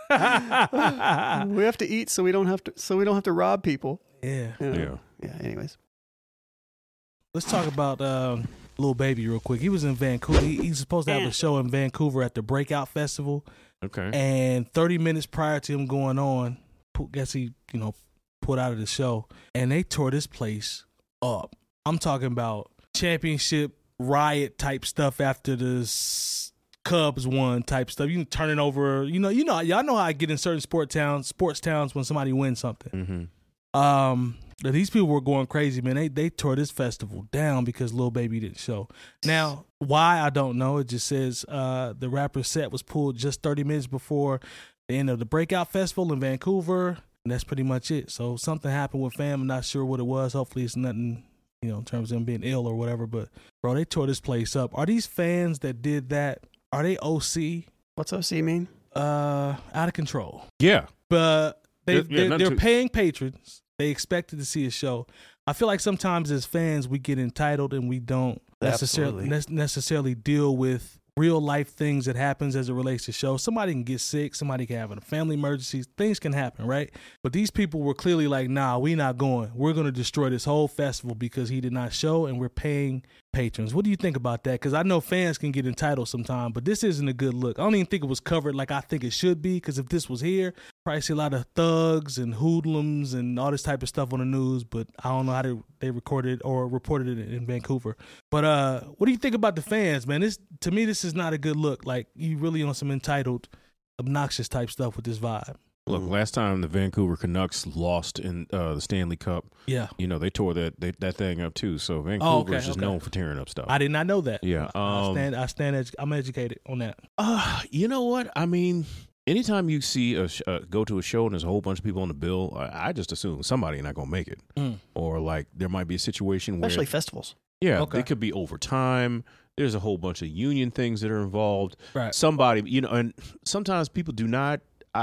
We have to eat so we don't have to rob people. Yeah. Anyways, let's talk about Lil Baby real quick. He was in Vancouver. He's supposed to have a show in Vancouver at the Breakout Festival. Okay. And 30 minutes prior to him going on, guess he pulled out of the show, and they tore this place up. I'm talking about championship riot type stuff after the Cubs won type stuff. You can turn it over. Y'all know how I get in certain sports towns when somebody wins something. Mm-hmm. These people were going crazy, man. They tore this festival down because Lil Baby didn't show. Now, why, I don't know. It just says the rapper's set was pulled just 30 minutes before the end of the Breakout Festival in Vancouver, and that's pretty much it. So something happened with fam. I'm not sure what it was. Hopefully it's nothing, in terms of them being ill or whatever. But, bro, they tore this place up. Are these fans that did that, are they OC? What's OC mean? Out of control. Yeah. But they're too. paying patrons. They expected to see a show. I feel like sometimes as fans we get entitled and we don't necessarily deal with real life things that happens as it relates to shows. Somebody can get sick. Somebody can have a family emergency. Things can happen, right? But these people were clearly like, nah, we not going. We're going to destroy this whole festival because he did not show, and we're paying patrons. What do you think about that? Because I know fans can get entitled sometimes, but this isn't a good look. I don't even think it was covered like I think it should be, because if this was here, probably see a lot of thugs and hoodlums and all this type of stuff on the news, but I don't know how they recorded or reported it in Vancouver. But what do you think about the fans, man? To me, this is not a good look. Like, you really on some entitled, obnoxious type stuff with this vibe. Look, last time the Vancouver Canucks lost in the Stanley Cup, they tore that thing up too. So Vancouver is just known for tearing up stuff. I did not know that. Yeah, I'm educated on that. You know what? I mean, anytime you see go to a show and there's a whole bunch of people on the bill, I just assume somebody not gonna make it, or like there might be a situation where, especially festivals. Yeah, they could be overtime. There's a whole bunch of union things that are involved. Right. Somebody, and sometimes people do not.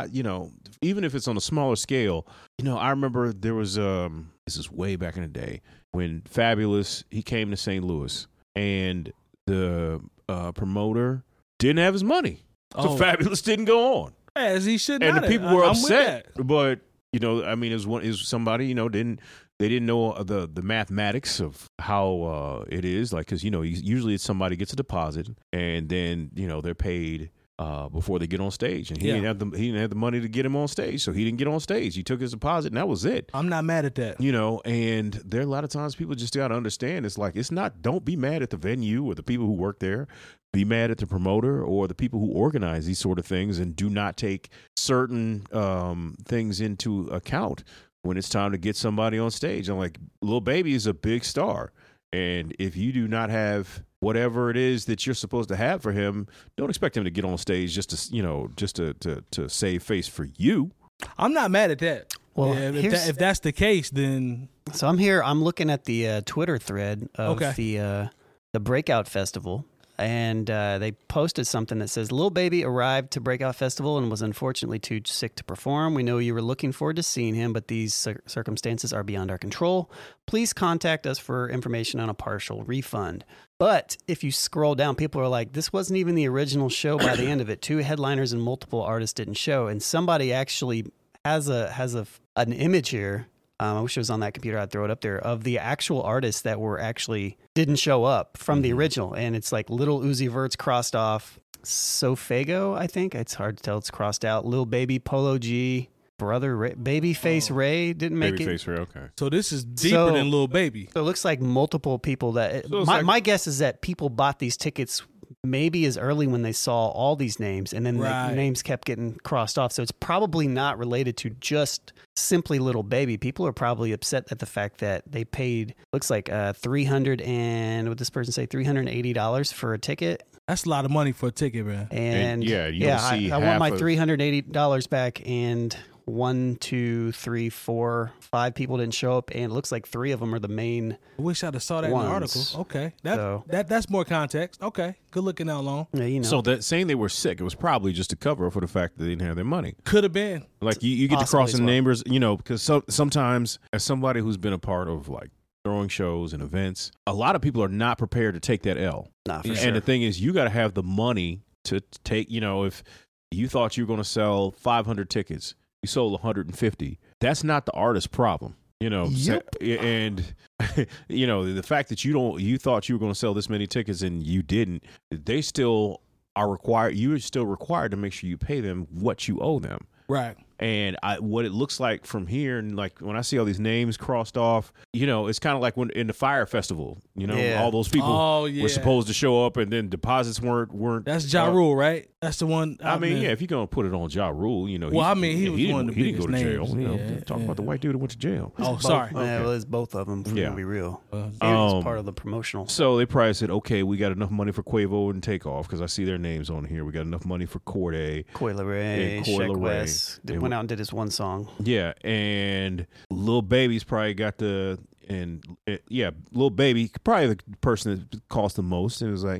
Even if it's on a smaller scale, I remember there was this is way back in the day when Fabulous, he came to St. Louis, and the promoter didn't have his money, so Fabulous didn't go on, as he should. And the people were upset, but it was somebody they didn't know the mathematics of how it is, like, because usually it's somebody gets a deposit and then they're paid before they get on stage, and he didn't have the money to get him on stage, so he didn't get on stage. He took his deposit, and that was it. I'm not mad at that. And there are a lot of times people just got to understand. It's like, don't be mad at the venue or the people who work there. Be mad at the promoter or the people who organize these sort of things, and do not take certain things into account when it's time to get somebody on stage. I'm like, Lil Baby is a big star, and if you do not have whatever it is that you're supposed to have for him, don't expect him to get on stage just to save face for you. I'm not mad at that. Well, if that's the case, then so I'm here. I'm looking at the Twitter thread of the Breakout Festival, and they posted something that says, Lil Baby arrived to Breakout Festival and was unfortunately too sick to perform. We know you were looking forward to seeing him, but these circumstances are beyond our control. Please contact us for information on a partial refund. But if you scroll down, people are like, this wasn't even the original show by the end of it. 2 headliners and multiple artists didn't show. And somebody actually has an image here. I wish it was on that computer. I'd throw it up there, of the actual artists that were actually didn't show up from the original. And it's like Little Uzi Vert's crossed off. Sofago, I think. It's hard to tell. It's crossed out. Lil Baby, Polo G, Brother Ray, Babyface Ray didn't make it. Babyface Ray, okay. So this is deeper than Lil Baby. So it looks like multiple people that... my guess is that people bought these tickets maybe as early when they saw all these names, and then the names kept getting crossed off. So it's probably not related to just simply Lil Baby. People are probably upset at the fact that they paid, looks like $380 for a ticket. That's a lot of money for a ticket, man. And I want my $380 back, and 1, 2, 3, 4, 5 people didn't show up, and it looks like 3 of them are the main. I wish I'd have saw that in the article. Okay, that's more context. Okay, good looking out long. Yeah, So that saying they were sick, it was probably just a cover for the fact that they didn't have their money. Could have been. Like you get to cross the neighbors, because sometimes as somebody who's been a part of like throwing shows and events, a lot of people are not prepared to take that L. Nah, for sure. And the thing is, you got to have the money to take. If you thought you were going to sell 500 tickets, you sold 150. That's not the artist's problem, Yep. And the fact that you thought you were going to sell this many tickets and you didn't, they still are required. You are still required to make sure you pay them what you owe them. Right. And what it looks like from here, and like when I see all these names crossed off, it's kind of like when in the Fire Festival, all those people were supposed to show up, and then deposits weren't. That's Ja Rule, right? That's the one. I mean, if you're gonna put it on Ja Rule, he was one of the biggest names. Talking about the white dude that went to jail. Oh, sorry. Yeah, well, it's both of them. If we're gonna be real. It's part of the promotional. So they probably said, okay, we got enough money for Quavo and Takeoff because I see their names on here. We got enough money for Corday, Coi Leray, Sheck West. Went out and did his one song. Yeah, and Lil Baby's probably got Lil Baby, probably the person that cost the most, and it was like,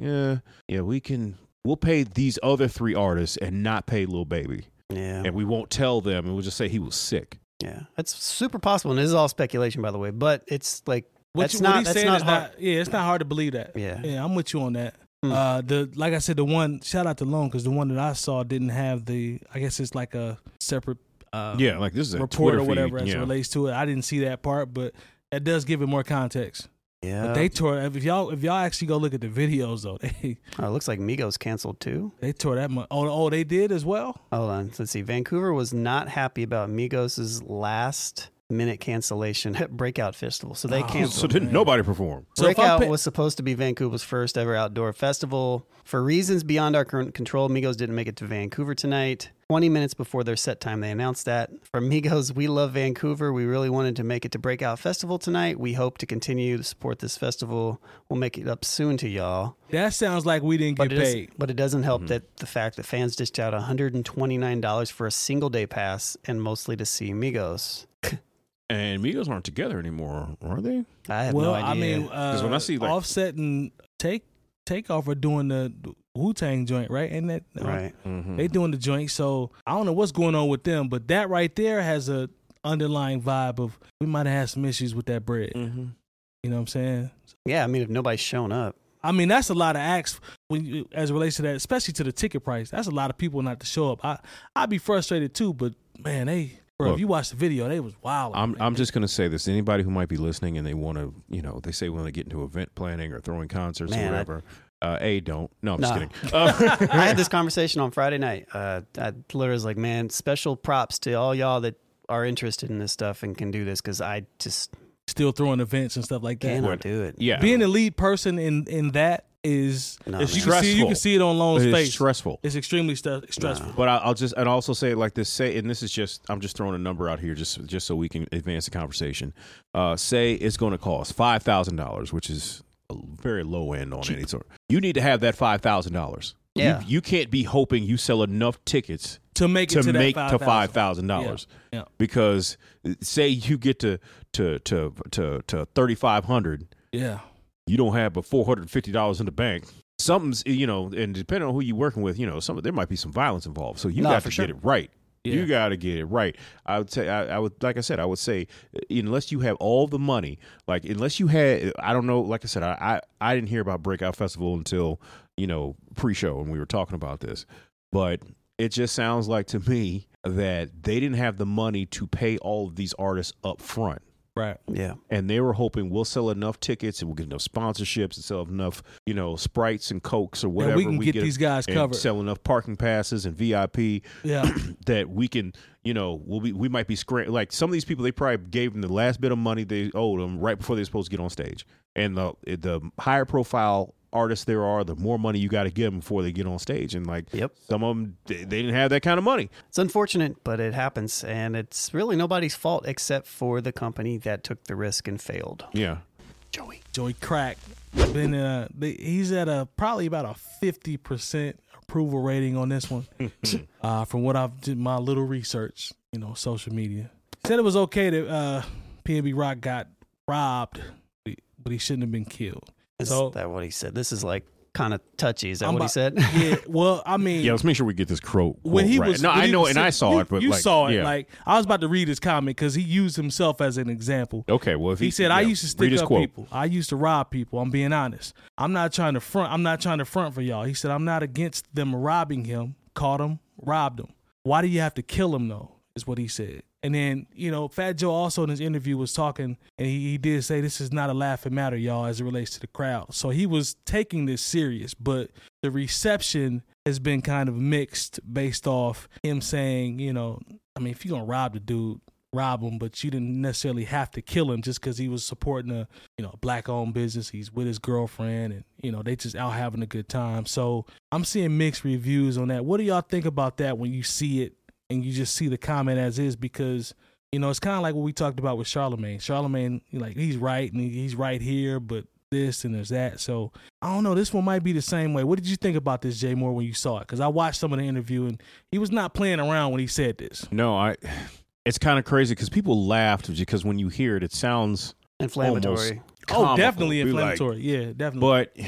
we'll pay these other 3 artists and not pay Lil Baby. Yeah, and we won't tell them, and we'll just say he was sick. Yeah, that's super possible, and this is all speculation, by the way. But it's like it's not hard. Yeah, it's not hard to believe that. Yeah, I'm with you on that. Like I said, the one, shout out to Lone, because the one that I saw didn't have I guess it's like a separate like this is a report Twitter or whatever feed, as it relates to it. I didn't see that part, but it does give it more context. Yeah, but they tore. If y'all actually go look at the videos though, it looks like Migos canceled too. They tore that much. Oh, they did as well. Hold on, let's see. Vancouver was not happy about Migos' last-minute cancellation at Breakout Festival, so they canceled. So didn't nobody perform? Breakout was supposed to be Vancouver's first ever outdoor festival. For reasons beyond our current control, Migos didn't make it to Vancouver tonight. 20 minutes before their set time, they announced that. For Migos, we love Vancouver. We really wanted to make it to Breakout Festival tonight. We hope to continue to support this festival. We'll make it up soon to y'all. That sounds like we didn't get paid. But it doesn't help that the fact that fans dished out $129 for a single day pass, and mostly to see Migos. And Migos aren't together anymore, are they? I have no idea. I mean, because when I see like Offset and Takeoff are doing the Wu-Tang joint, right? Ain't that right? They doing the joint, so I don't know what's going on with them, but that right there has a underlying vibe of we might have had some issues with that bread. You know what I'm saying? Yeah, I mean, if nobody's shown up. I mean, that's a lot of acts as it relates to that, especially to the ticket price. That's a lot of people not to show up. I'd be frustrated too, but man, if you watch the video, they was wild. I'm just going to say this. Anybody who might be listening and they want to, they say when they get into event planning or throwing concerts or whatever, don't. No, I'm just kidding. I had this conversation on Friday night. I literally was like, man, special props to all y'all that are interested in this stuff and can do this, because I just... Still throwing events and stuff like that. Cannot do it. Yeah. Being the lead person in that is stressful. You can see it on Lone's face. It's stressful. It's extremely stressful. But I'll also say it like this. I'm just throwing a number out here just so we can advance the conversation. Say it's going to cost $5,000, which is a very low end on any sort. You need to have that $5,000. Yeah. You can't be hoping you sell enough tickets to make it to $5,000. Yeah. Because say you get to $3,500. Yeah. You don't have but $450 in the bank. Something's, and depending on who you're working with, there might be some violence involved. So you got to get it right. Yeah. You got to get it right. I would say, I would say, unless you have all the money, like unless you had, I don't know, like I said, I didn't hear about Breakout Festival until, pre-show, and we were talking about this. But it just sounds like to me that they didn't have the money to pay all of these artists up front. Right. Yeah. And they were hoping we'll sell enough tickets and we'll get enough sponsorships and sell enough, Sprites and Cokes or whatever. And we can get these guys covered. Sell enough parking passes and VIP. Yeah. That we can, we might be like some of these people, they probably gave them the last bit of money they owed them right before they were supposed to get on stage. And the higher profile artists there are, the more money you got to give them before they get on stage. And some of them, they didn't have that kind of money. It's unfortunate, but it happens. And it's really nobody's fault except for the company that took the risk and failed. Yeah. Joey Crack. He's at probably about a 50% approval rating on this one. From what I've did my little research, social media. Said it was okay that PNB Rock got robbed, but he shouldn't have been killed. Is that what he said? This is like kind of touchy. Is that what he said? Yeah. Well, I mean, let's make sure we get this quote when he right. was. No, I know, and I saw it, but you saw it. Yeah. Like I was about to read his comment because he used himself as an example. Okay, well, if he said, "I used to stick up people. I used to rob people. I'm being honest. I'm not trying to front. I'm not trying to front for y'all." He said, "I'm not against them robbing him. Caught him, robbed him. Why do you have to kill him though?" Is what he said. And then, Fat Joe also in his interview was talking, and he did say this is not a laughing matter, y'all, as it relates to the crowd. So he was taking this serious. But the reception has been kind of mixed based off him saying, you know, I mean, if you're going to rob the dude, rob him, but you didn't necessarily have to kill him just because he was supporting a, you know, black-owned business. He's with his girlfriend, and, you know, they just out having a good time. So I'm seeing mixed reviews on that. What do y'all think about that when you see it and you just see the comment as is? Because, you know, it's kind of like what we talked about with Charlemagne. Charlemagne, like, he's right, and he's right here, but this and there's that. So I don't know. This one might be the same way. What did you think about this, Jay Moore, when you saw it? Because I watched some of the interview, and he was not playing around when he said this. No, it's kind of crazy because people laughed because when you hear it, it sounds inflammatory. Oh, definitely inflammatory. Yeah, definitely. But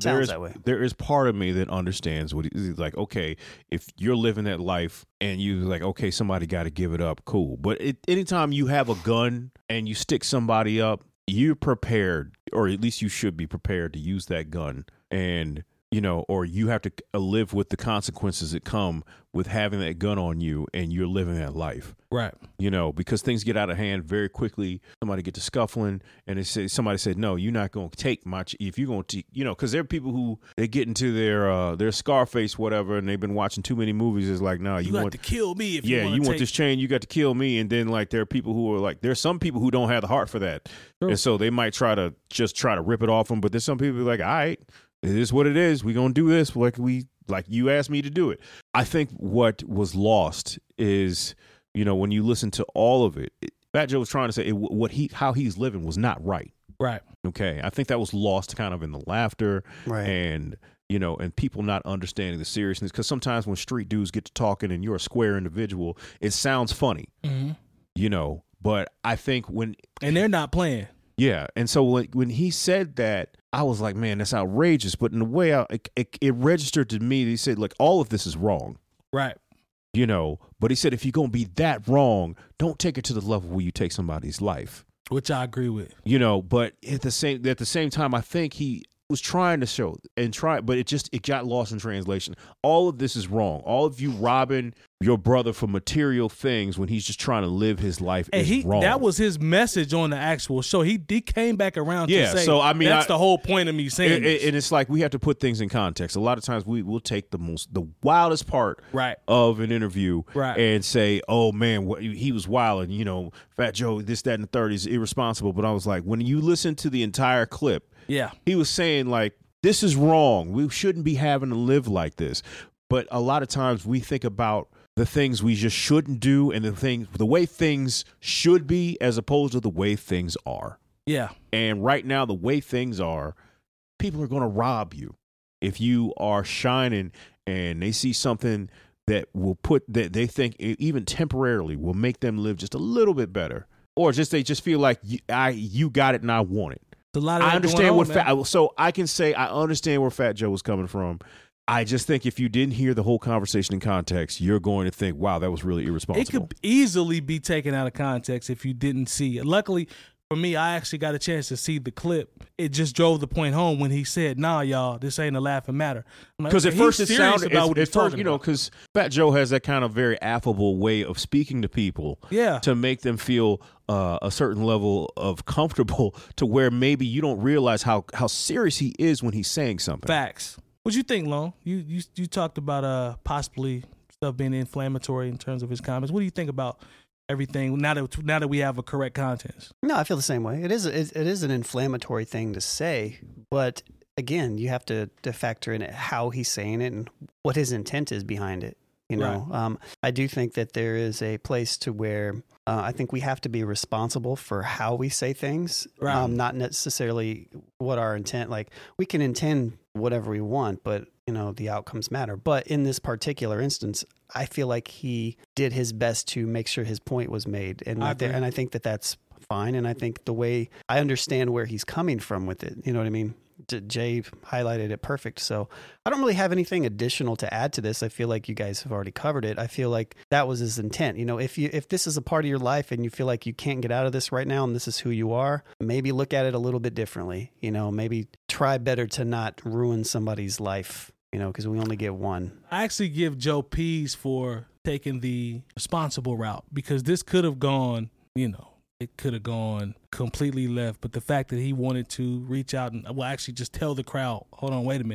there is part of me that understands what he's like. Okay, if you're living that life and you like, okay, somebody got to give it up. Cool. But anytime you have a gun and you stick somebody up, you're prepared, or at least you should be prepared to use that gun. And, you know, or you have to live with the consequences that come with having that gun on you and you're living that life. Right. You know, because things get out of hand very quickly. Somebody get to scuffling and somebody said, no, you're not going to take if you're going to, you know, because there are people who they get into their Scarface, whatever, and they've been watching too many movies. It's like, no, you want to kill me. If you want this chain, you got to kill me. And then like, there are people who are like, there's some people who don't have the heart for that. Sure. And so they might try to rip it off them. But there's some people who are like, all right, it is what it is. We're going to do this like you asked me to do it. I think what was lost is, you know, when you listen to all of it, Fat Joe was trying to say how he's living was not right. Right. Okay. I think that was lost kind of in the laughter. Right. And, you know, and people not understanding the seriousness. Because sometimes when street dudes get to talking and you're a square individual, it sounds funny, you know, but I think and they're not playing. Yeah. And so when he said that, I was like, man, that's outrageous. But in a way, it registered to me. He said, like, all of this is wrong. Right. You know, but he said, if you're going to be that wrong, don't take it to the level where you take somebody's life. Which I agree with. You know, but at the same time, I think he was trying to show but it got lost in translation. All of this is wrong. All of you robbing your brother for material things when he's just trying to live his life is wrong. That was his message on the actual show. He came back around to say, so I mean, that's the whole point of me saying this. And it's like we have to put things in context. A lot of times we will take the wildest part of an interview and say, oh man, he was wild, and you know, Fat Joe, this, that, and the third is irresponsible. But I was like, when you listen to the entire clip, he was saying like, this is wrong. We shouldn't be having to live like this. But a lot of times we think about the things we just shouldn't do and the way things should be as opposed to the way things are. Yeah. And right now, the way things are, people are going to rob you. If you are shining and they see something that that they think even temporarily will make them live just a little bit better, or they just feel like you got it and I want it. A lot of I understand so I can say I understand where Fat Joe was coming from. I just think if you didn't hear the whole conversation in context, you're going to think, wow, that was really irresponsible. It could easily be taken out of context if you didn't see it. Luckily for me, I actually got a chance to see the clip. It just drove the point home when he said, nah, y'all, this ain't a laughing matter. Because at first it sounded, because Fat Joe has that kind of very affable way of speaking to people to make them feel a certain level of comfortable to where maybe you don't realize how serious he is when he's saying something. Facts. What you think, Long? You talked about possibly stuff being inflammatory in terms of his comments. What do you think about everything now that we have a correct context? No, I feel the same way. It is an inflammatory thing to say, but again, you have to factor in how he's saying it and what his intent is behind it. You know, I do think that there is a place to where I think we have to be responsible for how we say things, not necessarily what our intent. Like we can intend whatever we want, but you know the outcomes matter. But in this particular instance, I feel like he did his best to make sure his point was made, and I think that that's fine. And I think the way I understand where he's coming from with it, you know what I mean. Jay highlighted it perfect. So I don't really have anything additional to add to this. I feel like you guys have already covered it. I feel like that was his intent. You know, if this is a part of your life and you feel like you can't get out of this right now and this is who you are, maybe look at it a little bit differently. You know, maybe try better to not ruin somebody's life, you know, because we only get one. I actually give Joe Pease for taking the responsible route, because this could have gone, you know, it could have gone completely left. But the fact that he wanted to reach out and actually just tell the crowd, hold on, wait a minute,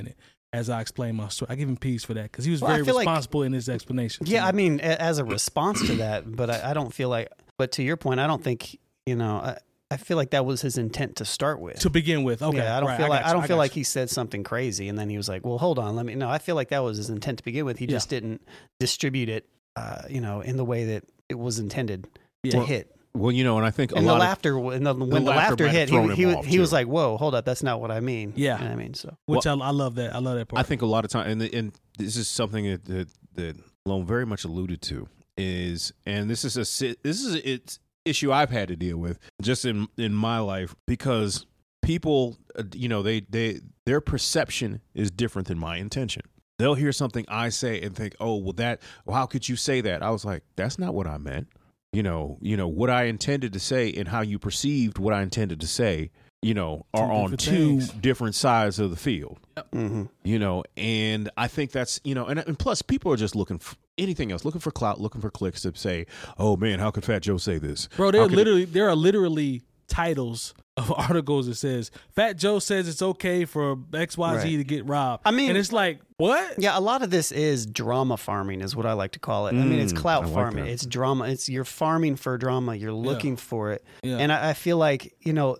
as I explain my story. I give him peace for that because he was Well, very I feel responsible in his explanation. Yeah, I mean, as a response to that, but I don't feel like. But to your point, I don't think I feel like that was his intent to start with. To begin with, okay. Yeah, I don't right, feel like got you, I don't feel like got you. he said something crazy and then he was like, "Well, hold on, let me." No, I feel like that was his intent to begin with. He just didn't distribute it, in the way that it was intended to hit. Well, and I think And the laughter, when the laughter hit, he was like, "Whoa, hold up, that's not what I mean." Yeah, you know what I mean, so which I love that. I love that part. I think a lot of time, and this is something that Lone very much alluded to and this is it's issue I've had to deal with just in my life because people, their perception is different than my intention. They'll hear something I say and think, "Oh, well, how could you say that?" I was like, "That's not what I meant." What I intended to say and how you perceived what I intended to say, are on two different sides of the field. Yep. Mm-hmm. And I think that's, and plus people are just looking for anything else, looking for clout, looking for clicks to say, "Oh man, how could Fat Joe say this?" Bro, there are literally titles of articles that says Fat Joe says it's okay for XYZ to get robbed. I mean, and it's like, what? Yeah, a lot of this is drama farming is what I like to call it. I mean, it's clout farming. It's drama. You're farming for drama. You're looking for it. Yeah. And I feel like,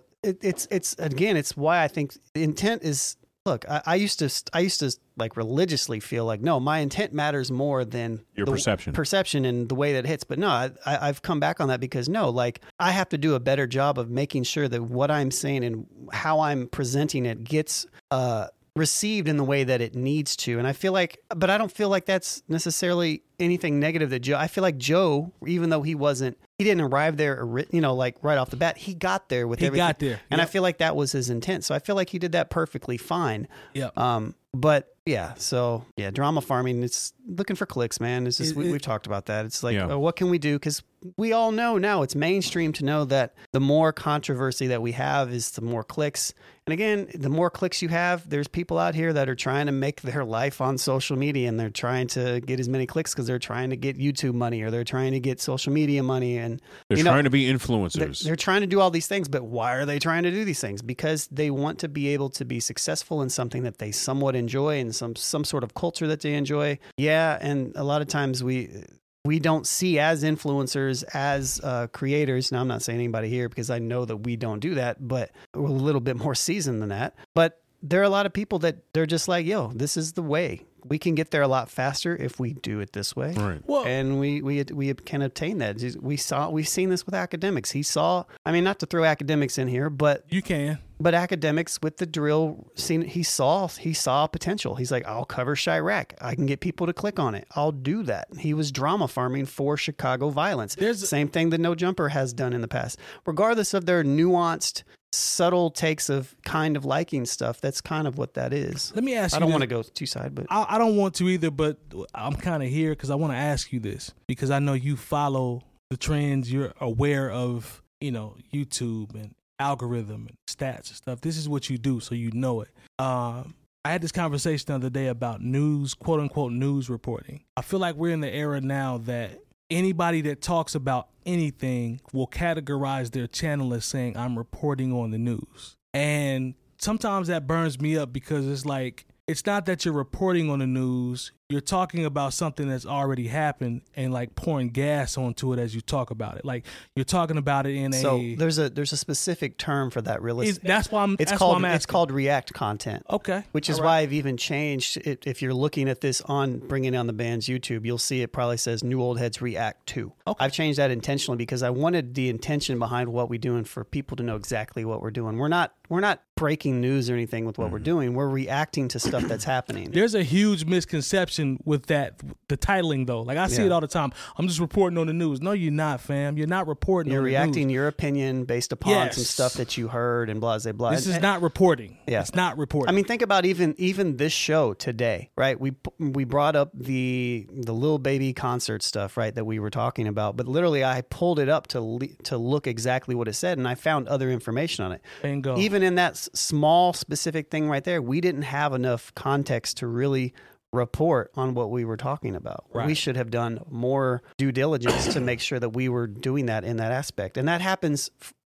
it's why I think the intent is, look, I used to like religiously feel like, no, my intent matters more than your perception and the way that it hits. But no, I've come back on that because no, like I have to do a better job of making sure that what I'm saying and how I'm presenting it gets received in the way that it needs to. And I feel like, but I don't feel like that's necessarily anything negative that Joe, I feel like Joe, even though he didn't arrive there, like right off the bat, he got there with everything. He got there. And I feel like that was his intent. So I feel like he did that perfectly fine. Yeah. But yeah, so yeah, drama farming, it's looking for clicks, man. It's just, we've talked about that. It's like, what can we do? Because we all know now it's mainstream to know that the more controversy that we have is the more clicks. And again, the more clicks you have, there's people out here that are trying to make their life on social media and they're trying to get as many clicks because they're trying to get YouTube money or they're trying to get social media money. And they're trying to be influencers. They're trying to do all these things, but why are they trying to do these things? Because they want to be able to be successful in something that they somewhat enjoy and some sort of culture that they enjoy. Yeah, and a lot of times we don't see as influencers, as creators. Now, I'm not saying anybody here because I know that we don't do that, but we're a little bit more seasoned than that. But there are a lot of people that they're just like, yo, this is the way. We can get there a lot faster if we do it this way. Right. Well, and we can obtain that. We've seen this with academics. Not to throw academics in here, but you can. But academics with the drill scene, he saw potential. He's like, I'll cover Chirac. I can get people to click on it. I'll do that. He was drama farming for Chicago violence. Same thing that No Jumper has done in the past. Regardless of their nuanced, subtle takes of kind of liking stuff, that's kind of what that is. Let me ask you. I don't want to go too side, but I don't want to either, but I'm kind of here because I want to ask you this because I know you follow the trends. You're aware of, YouTube and algorithm and stats and stuff. This is what you do, so you know it. I had this conversation the other day about news, quote unquote news reporting. I feel like we're in the era now that anybody that talks about anything will categorize their channel as saying, I'm reporting on the news. And sometimes that burns me up because it's like, it's not that you're reporting on the news. You're talking about something that's already happened and like pouring gas onto it as you talk about it. Like you're talking about it in so there's a specific term for that. Realistic. That's why I'm. It's called React content. Okay, which is why I've even changed it. If you're looking at this on Bringing Down the Band's YouTube, you'll see it probably says New Old Heads React to. Okay. I've changed that intentionally because I wanted the intention behind what we're doing for people to know exactly what we're doing. We're not breaking news or anything with what we're doing. We're reacting to stuff that's happening. There's a huge misconception with the titling though. Like I see it all the time. I'm just reporting on the news. No, you're not, fam. You're not reporting. You're on reacting the news. Your opinion based upon some stuff that you heard and blah, blah, blah. This is not reporting. Yeah. It's not reporting. I mean, think about even this show today, right? We brought up the Lil Baby concert stuff, right, that we were talking about. But literally, I pulled it up to look exactly what it said, and I found other information on it. Bingo. Even in that small specific thing right there, we didn't have enough context to really report on what we were talking about. Right. We should have done more due diligence to make sure that we were doing that in that aspect. And that happens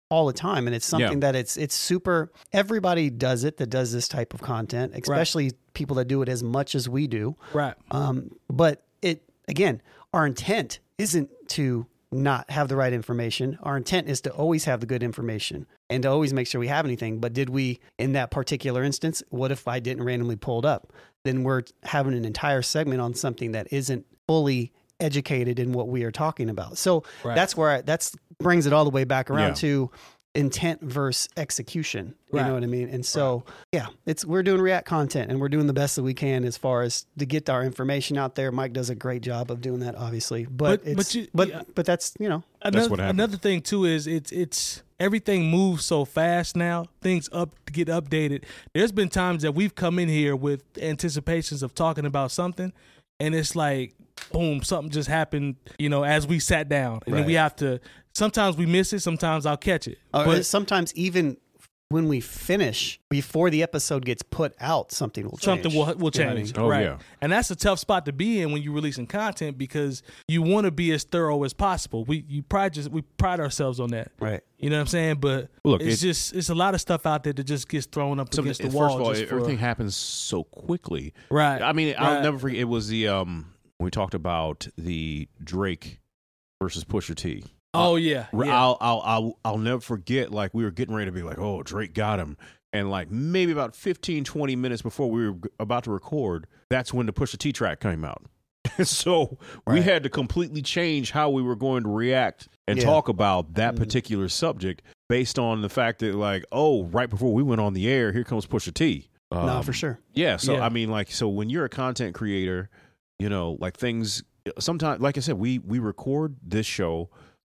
all the time. And it's something that it's super, everybody does it that does this type of content, especially people that do it as much as we do. Right. But again, our intent isn't to not have the right information. Our intent is to always have the good information and to always make sure we have anything. But did we, in that particular instance, what if I didn't randomly pull it up? Then we're having an entire segment on something that isn't fully educated in what we are talking about. So that's where that brings it all the way back around to intent versus execution. You know what I mean? And so, we're doing React content and we're doing the best that we can as far as to get our information out there. Mike does a great job of doing that, obviously, but that's, that's what happens. Another thing too is it's everything moves so fast now. Things get updated. There's been times that we've come in here with anticipations of talking about something, and it's like, boom, something just happened, as we sat down. And then we have to, sometimes we miss it, sometimes I'll catch it. But sometimes even when we finish, before the episode gets put out, something will change. Something will change. Oh, yeah. And that's a tough spot to be in when you're releasing content, because you want to be as thorough as possible. We pride ourselves on that. Right. You know what I'm saying? But look, it's a lot of stuff out there that just gets thrown up against the wall. First of all, everything happens so quickly. Right. I mean, I'll never forget, it was the we talked about the Drake versus Pusha T. Oh yeah. I'll never forget, like, we were getting ready to be like, oh, Drake got him. And like maybe about 15, 20 minutes before we were about to record, that's when the Pusha T track came out. So we had to completely change how we were going to react and talk about that particular subject based on the fact that, like, oh, right before we went on the air, here comes Pusha T. No, for sure. Yeah. So, I mean, like, so when you're a content creator, like things sometimes, like I said, we record this show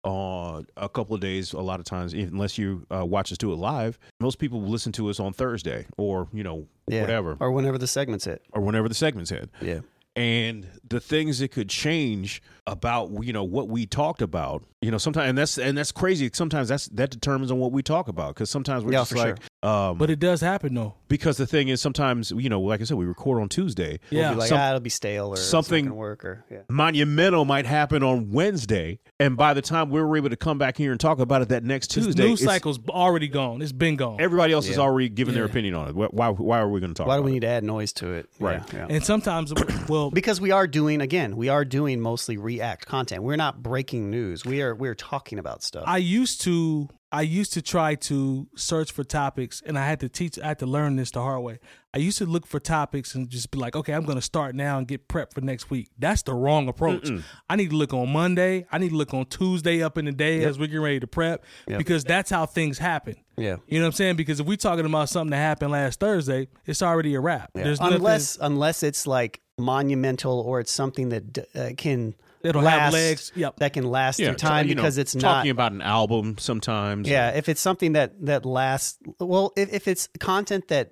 a couple of days, a lot of times, unless you watch us do it live. Most people listen to us on Thursday or, whatever. Or whenever the segment's hit. Yeah. And the things that could change about, what we talked about, sometimes, and that's crazy. Sometimes that determines on what we talk about. Cause sometimes we're just like, but it does happen though. Because the thing is, sometimes, like I said, we record on Tuesday. Yeah. We'll be like, it'll be stale or something work or monumental might happen on Wednesday. And by the time we're able to come back here and talk about it that next Tuesday, news cycle's already gone. It's been gone. Everybody else has already given their opinion on it. Why are we going to talk about it? Why do we need to add noise to it? Right. Yeah. And sometimes, because we are doing mostly React content. We're not breaking news. We're talking about stuff. I used to try to search for topics, and I had to learn this the hard way. I used to look for topics and just be like, okay, I'm going to start now and get prepped for next week. That's the wrong approach. I need to look on Monday. I need to look on Tuesday up in the day as we're getting ready to prep, because that's how things happen. Yeah. You know what I'm saying? Because if we're talking about something that happened last Thursday, it's already a wrap. Yeah. Unless it's like monumental or it's something that can... It'll have legs. Yep. That can last through time, because it's not talking about an album sometimes. Yeah, if it's something that lasts, well, if it's content that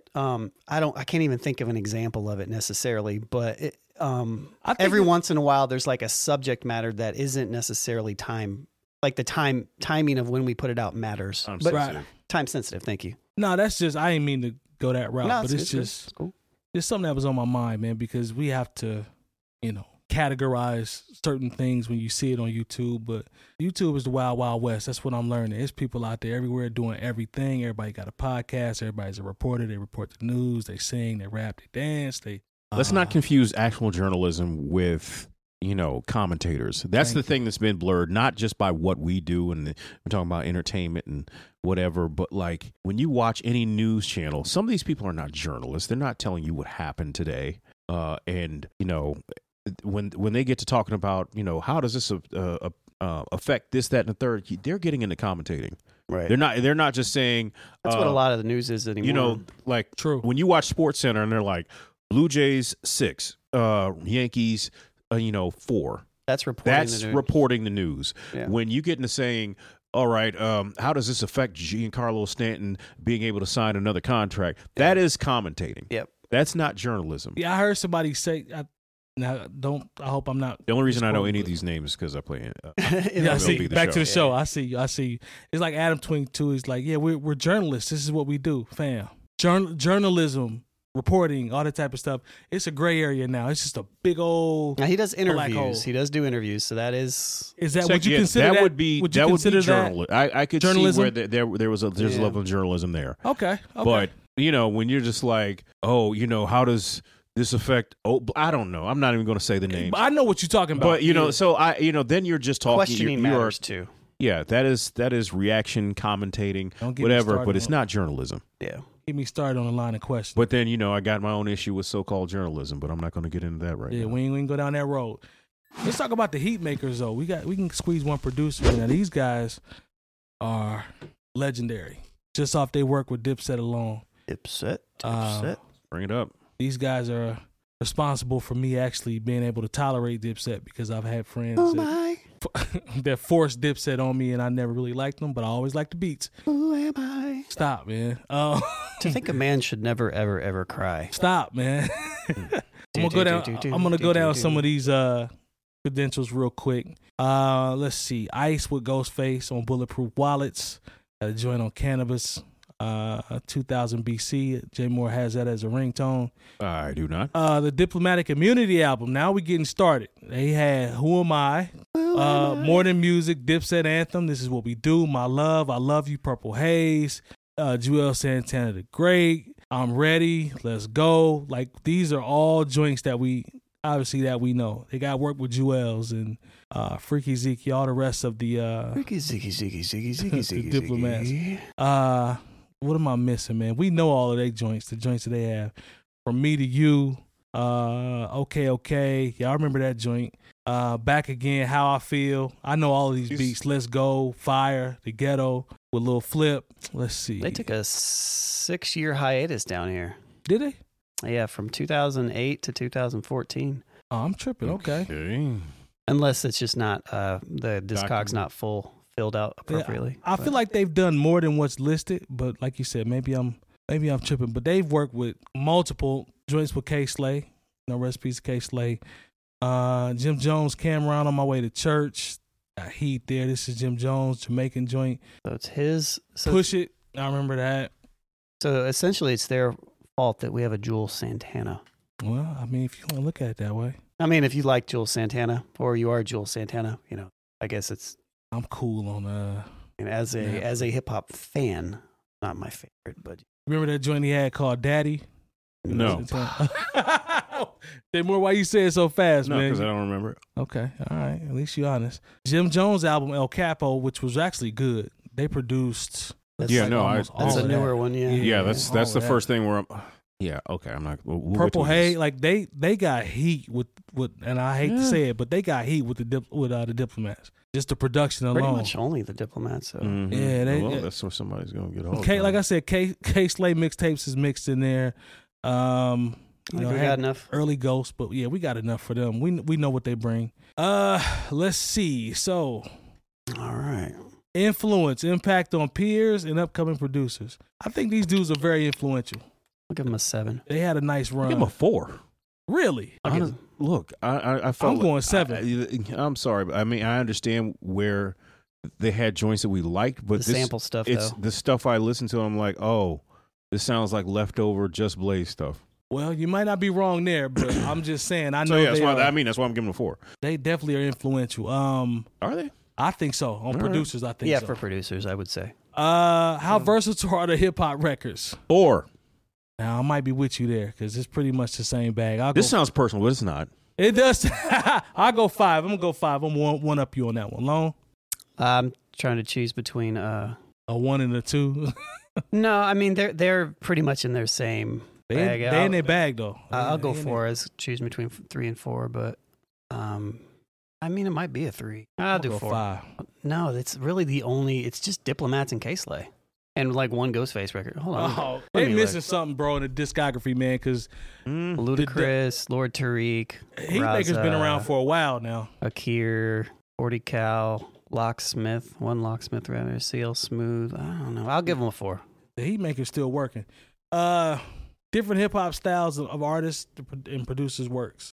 I can't even think of an example of it necessarily, but every once in a while there's like a subject matter that isn't necessarily time, like the timing of when we put it out matters. Time sensitive. Thank you. No, that's just, I didn't mean to go that route, but it's just cool. It's something that was on my mind, man, because we have to, categorize certain things when you see it on YouTube, but YouTube is the wild, wild west. That's what I'm learning. There's people out there everywhere doing everything. Everybody got a podcast. Everybody's a reporter. They report the news. They sing. They rap. They dance. Let's not confuse actual journalism with, commentators. That's the thing that's been blurred, not just by what we do, and we're talking about entertainment and whatever, but like when you watch any news channel, some of these people are not journalists. They're not telling you what happened today. When they get to talking about, how does this affect this, that, and the third, they're getting into commentating. Right. They're not just saying. That's what a lot of the news is anymore. True. When you watch SportsCenter and they're like, Blue Jays 6, Yankees, 4. That's reporting the news. Yeah. When you get into saying, all right, how does this affect Giancarlo Stanton being able to sign another contract? That is commentating. Yep. That's not journalism. Yeah, I heard somebody say. I hope I'm not. The only reason I know any of these names is because I play. Back to the show. I see you. It's like Adam 22. He's like, yeah, we're journalists. This is what we do, fam. Journalism reporting, all that type of stuff. It's a gray area now. It's just a big old. Now, he does black hole. interviews. He does do interviews, so that is. Is that So, would you yeah, consider that? would be would you that consider would be journalism. I could Journalism? see where there was there's a level of journalism there. Okay. But when you're just like, oh, how does this affect? Oh, I don't know. I'm not even going to say the name. I know what you're talking about. But so then you're just talking. Questioning you are, matters too. Yeah, that is reaction, commentating, Don't get me whatever. started But it's on- not journalism. Yeah. Get me started on the line of questions. But then I got my own issue with so-called journalism. But I'm not going to get into that right Yeah, now. we ain't go down that road. Let's talk about the heat makers though. We can squeeze one producer. Now these guys are legendary. Just off they work with Dipset alone. Dipset. Bring it up. These guys are responsible for me actually being able to tolerate Dipset because I've had friends Oh my. that forced Dipset on me and I never really liked them, but I always liked the beats. Who am I? Stop, man. To think a man should never, ever, ever cry. Stop, man. I'm gonna go down some of these credentials real quick. Let's see. Ice with Ghostface on Bulletproof Wallets. Got a joint on Cannabis. 2000 BC. Jay Moore has that as a ringtone. I do not. The Diplomatic Immunity album. Now we getting started. They had Who Am I? More Than Music, Dipset Anthem. This Is What We Do. My Love. I Love You. Purple Haze. Joel Santana the Great. I'm Ready. Let's Go. Like these are all joints that we know. They got work with Jewels and Freaky Zeke, all the rest of the Ricky, Ziggy, Diplomats. What am I missing, man? We know all of their joints, the joints that they have. From Me to You, Okay. Yeah, I remember that joint. Back Again, How I Feel. I know all of these beats. Let's Go, Fire, The Ghetto, with Lil Flip. Let's see. They took a 6-year hiatus down here. Did they? Yeah, from 2008 to 2014. Oh, I'm tripping. Okay. Unless it's just not the Discog's not filled out appropriately. I feel like they've done more than what's listed, but like you said, maybe I'm tripping. But they've worked with multiple joints with K Slay. Recipes K Slay. Jim Jones, Cameron, On My Way to Church. Got Heat there. This is Jim Jones, Jamaican joint. So it's his. So Push It. I remember that. So essentially, it's their fault that we have a Jules Santana. Well, I mean, if you want to look at it that way. I mean, if you like Jules Santana or you are Jules Santana, I guess it's. I'm cool on as a hip hop fan, not my favorite, but remember that joint he had called Daddy? No. Say more why you say it so fast, No, man. because I don't remember it. Okay, all right. At least you're honest. Jim Jones' album El Capo, which was actually good. They produced. that's almost all that's a of newer that. one. Yeah, that's all the of first thing where I'm. Yeah, okay. I'm not. We'll Purple get to Haze, this. like they got heat with, and I hate to say it, but they got heat with the Diplomats. Just the production alone. Pretty much only the Diplomats. So. Mhm. Yeah, well, that's where somebody's gonna get all. Like I said, K Slay mixtapes is mixed in there. We got enough. Early Ghost, but yeah, we got enough for them. We know what they bring. Let's see. So, All right. influence, impact on peers and upcoming producers. I think these dudes are very influential. I'll give him a 7. They had a nice run. Give him a 4. Really? Look, I felt. I'm going 7. I'm sorry, but I mean, I understand where they had joints that we liked, but The sample stuff, it's though. the stuff I listened to. I'm like, oh, this sounds like leftover Just Blaze stuff. Well, you might not be wrong there, but I'm just saying. I know So yeah, that's they why are, that's why I'm giving them a 4. they definitely are influential. Are they? I think so. On producers, I think Yeah, so. for producers, I would say. How versatile are the hip hop records? 4. Now I might be with you there because it's pretty much the same bag. This sounds personal, but it's not. It does. I'll go 5. I'm gonna go 5. I'm one up you on that one. Long. I'm trying to choose between. A 1 and a 2. No, I mean they're pretty much in their same bag. They in their bag though. I'll go They in 4 as choosing between 3 and 4, but I mean it might be a 3. I'll do go 4. 5. No, it's really the only. It's just Diplomats and K-Slay, and like one Ghostface record. Hold on, Oh, let they me missing look. something, bro, in the discography, man. Because Ludacris, Lord Tariq, Heatmaker's been Raza, around for a while now. Akir, 40 Cal, Locksmith, one Locksmith rather, CL Smooth. I don't know. I'll give him a 4. The Heatmaker's still working. Different hip hop styles of artists and producers' works.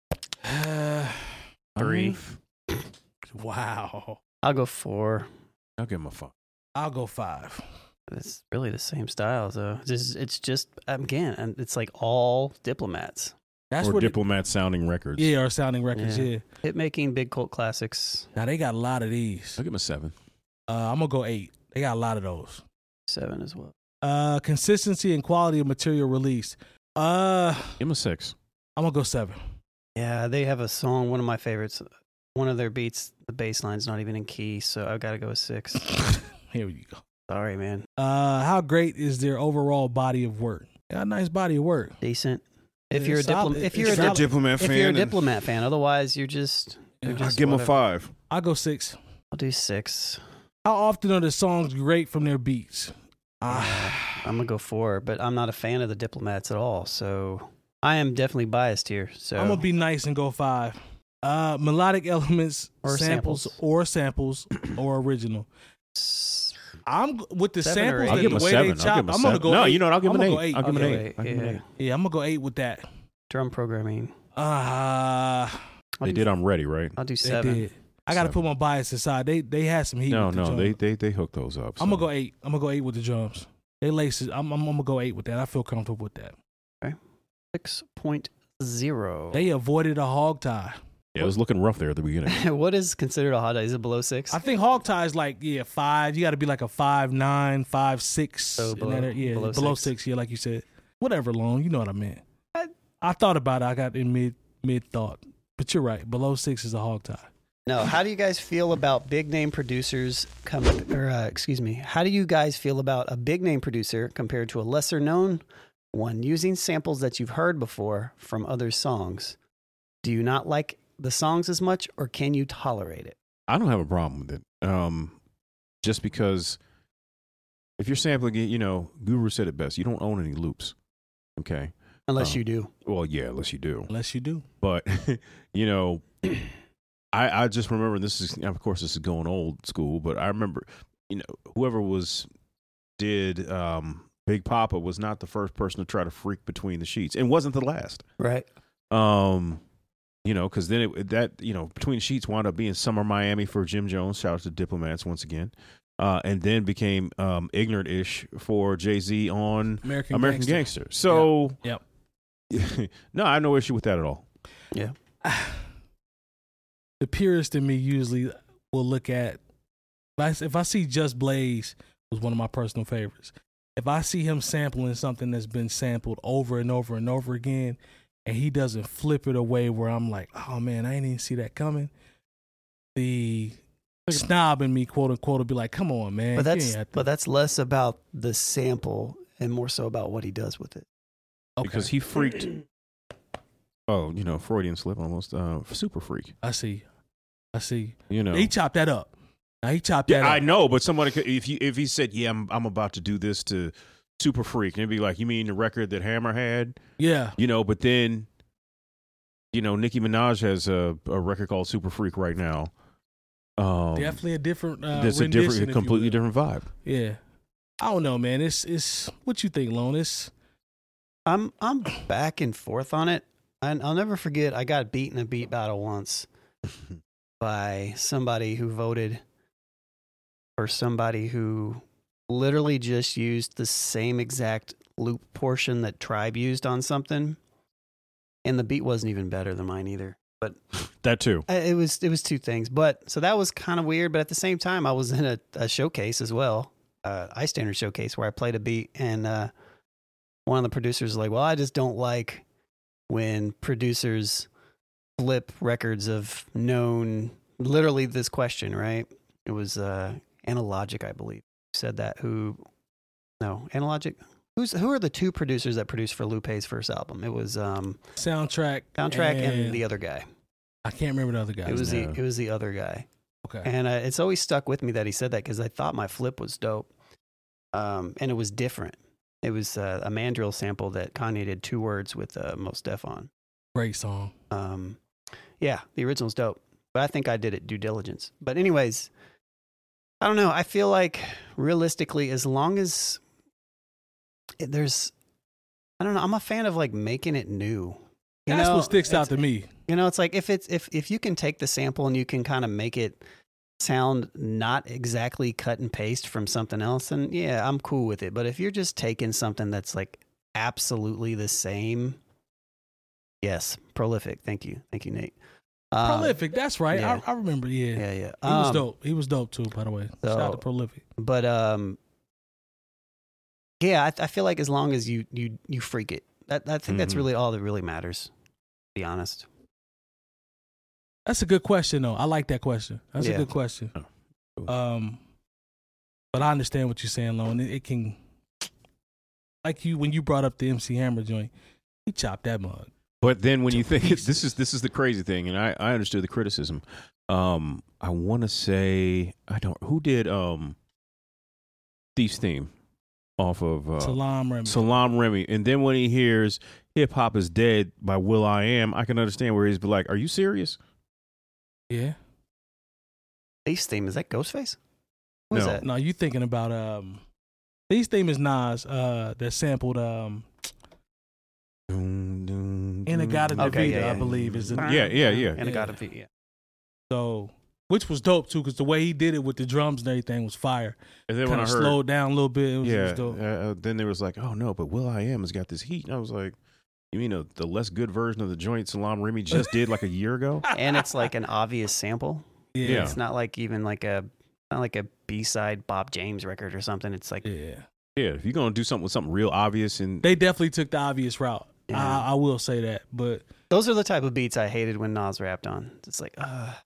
3. Wow. I'll go 4. I'll give him a 5. I'll go 5. It's really the same style, though. It's just again, and it's like all Diplomats. That's or what Diplomat sounding records. Yeah, or sounding records. Yeah. Hit making big cult classics. Now they got a lot of these. I'll give him a 7. I'm gonna go 8. They got a lot of those. 7 as well. Consistency and quality of material released. Give him a 6. I'm gonna go 7. Yeah, they have a song, one of my favorites. One of their beats, the bass line's not even in key, so I've got to go with 6. Here you go. Sorry, man. How great is their overall body of work? Got a nice body of work. Decent. If Yeah, you're a solid. Diplomat, if It's you're a solid. Diplomat if you're a Diplomat fan, otherwise you're just. Yeah, I'll give him a whatever. 5. I'll go 6. I'll do 6. How often are the songs great from their beats? I'm gonna go 4, but I'm not a fan of the Diplomats at all, so I am definitely biased here. So I'm gonna be nice and go 5. Melodic elements, Or samples, or original. I'm with the 7 or samples. 8. I'll and give him the a way 7. they I'll chop. give him a I'm 7. gonna go. No, 8. you know what? I'll give him I'm an gonna 8. go I'll give him an I'll 8. go I'll give him an 8. Yeah, I'm gonna go 8 with that. drum programming. I'll They did I'm Ready, right? I'll do They 7. did. I got to 7. put my bias aside. They had some heat. No, with the no, drums. they hooked those up. I'm gonna so. go 8. I'm gonna go 8 with the drums. They laces. I'm gonna go 8 with that. I feel comfortable with that. 6.0. They avoided a hog tie. Yeah, it was looking rough there at the beginning. What is considered a hot dog? Is it below 6? I think hog tie is like 5. You got to be like a 5'9", 5'6". So in below- that, yeah, below below 6. 6. Yeah, like you said. Whatever, long. You know what I meant. I thought about it. I got in mid thought, but you're right. Below 6 is a hog tie. No. How do you guys feel about big name producers how do you guys feel about a big name producer compared to a lesser known one using samples that you've heard before from other songs? Do you not like the songs as much, or can you tolerate it? I don't have a problem with it. Just because if you're sampling it, Guru said it best. You don't own any loops. Okay. Unless you do. Well, yeah, unless you do. Unless you do. But, I just remember this is going old school, but I remember, whoever did Big Papa was not the first person to try to freak between the sheets, and wasn't the last. Right. Because then Between the Sheets wound up being Summer Miami for Jim Jones. Shout out to Diplomats once again. And then became Ignorant-ish for Jay-Z on American Gangster. So, Yep. No, I have no issue with that at all. Yeah. The purist in me usually will look at, if I see Just Blaze was one of my personal favorites. If I see him sampling something that's been sampled over and over and over again, and he doesn't flip it away where I'm like, oh man, I didn't even see that coming. The snob in me, quote unquote, will be like, come on, man. But that's less about the sample and more so about what he does with it. Okay. Because he freaked. Freudian slip almost. Super freak. I see. He chopped that up. Now he chopped that up. I know, but somebody could, if he said, "Yeah, I'm about to do this to Super Freak," and it'd be like, "You mean the record that Hammer had?" Yeah. But then, Nicki Minaj has a record called Super Freak right now. Definitely a different. It's a completely different vibe. Yeah. I don't know, man. It's what you think, Lone? I'm back and forth on it. I'll never forget. I got beat in a beat battle once by somebody who voted for somebody who literally just used the same exact loop portion that Tribe used on something, and the beat wasn't even better than mine either. But that too. It was two things. But so that was kind of weird. But at the same time, I was in a showcase as well, I Standard showcase, where I played a beat, and one of the producers was like, "Well, I just don't like when producers flip records of known." Literally, this question, right? It was Analogic, I believe, said that. Analogic. Who are the two producers that produced for Lupe's first album? It was Soundtrack and the other guy. I can't remember the other guy. It was the other guy. Okay. And it's always stuck with me that he said that because I thought my flip was dope, and it was different. It was a Mandrill sample that Kanye did 2 words with Mos Def on. Great song. Yeah, the original's dope, but I think I did it due diligence. But anyways, I don't know. I feel like realistically, as long as there's, I don't know. I'm a fan of like making it new. That's what sticks out to me. It's like if you can take the sample and you can kind of make it sound not exactly cut and paste from something else, then yeah, I'm cool with it. But if you're just taking something that's like absolutely the same, yes, Prolific. Thank you, Nate. Prolific, that's right. Yeah. I remember. Yeah, Yeah. He was dope. He was dope too, by the way. Shout out to Prolific. But yeah, I feel like as long as you freak it, I think that's really all that really matters. To be honest. That's a good question, though. I like that question. That's a good question. Oh. But I understand what you're saying, Lone. It can, like when you brought up the MC Hammer joint, he chopped that mug. But then when you think this is the crazy thing, and I understood the criticism. I want to say who did Thief's Theme off of Salam Remy, and then when he hears Hip Hop Is Dead by will.i.am, I can understand where he's like, "Are you serious?" Yeah. Thief's Theme, is that Ghostface? What is that? No, you thinking about Thief's Theme is Nas that sampled In-A-Gadda-Da-Vida, I believe is it. Yeah. In-A-Gadda-Da-Vida, yeah. So, which was dope too, because the way he did it with the drums and everything was fire. And then when I heard, slowed down a little bit, it was dope. Then there was like, "Oh no, but will.i.am has got this heat." And I was like, "You mean the less good version of the joint Salam Remy just did like a year ago?" And it's like an obvious sample. Yeah. It's not like even like a B-side Bob James record or something. It's like if you're gonna do something with something real obvious, and they definitely took the obvious route. Yeah. I will say that, but those are the type of beats I hated when Nas rapped on. It's like,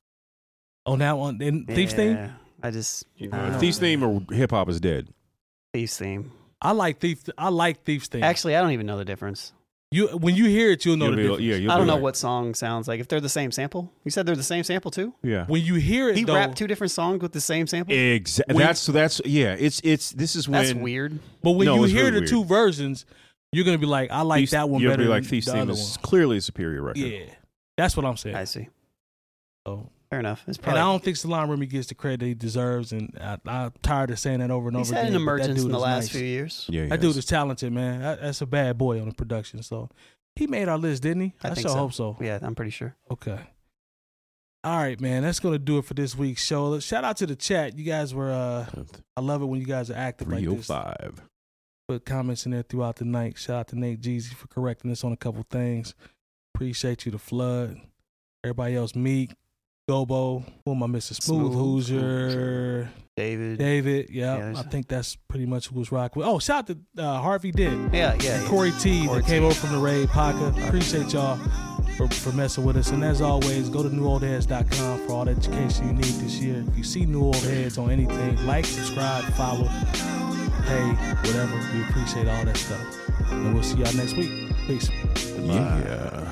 on that one, in Thief's Theme, I just Thief's Theme or Hip Hop Is Dead. Thief's Theme. I like Thief's Theme. Actually, I don't even know the difference. When you hear it, you'll know the difference. I don't know what song sounds like. If they're the same sample, you said they're the same sample too. Yeah. When you hear it, he rapped two different songs with the same sample. Exactly. That's yeah. This is when that's weird. But when you hear really the two versions, you're gonna be like, I like that one better. You'll be like, than Thief's the Theme other is one. clearly a superior record. Yeah, that's what I'm saying. I see. So fair enough. It's and probably, I don't think Salam Remy gets the credit he deserves, and I'm tired of saying that over and over he's again. had an emergence in the last nice. few years. Yeah, that dude is talented, man. That's a bad boy on the production. So he made our list, didn't he? I think sure so. hope so. Yeah, I'm pretty sure. Okay. All right, man. That's gonna do it for this week's show. Shout out to the chat. You guys were. I love it when you guys are active like this. 305. Put comments in there throughout the night. Shout out to Nate Jeezy for correcting us on a couple things. Appreciate you, The Flood. Everybody else, Meek, Gobo. Who am I missing? Smooth Hoosier. David. Yeah, I think that's pretty much who was rocking with. Oh, shout out to Harvey Dent. Yeah. Corey T that came over from the raid. Paka. Appreciate y'all for messing with us. And as always, go to newoldheads.com for all the education you need this year. If you see New Old Heads on anything, like, subscribe, follow, pay, whatever. We appreciate all that stuff. And we'll see y'all next week. Peace. Yeah.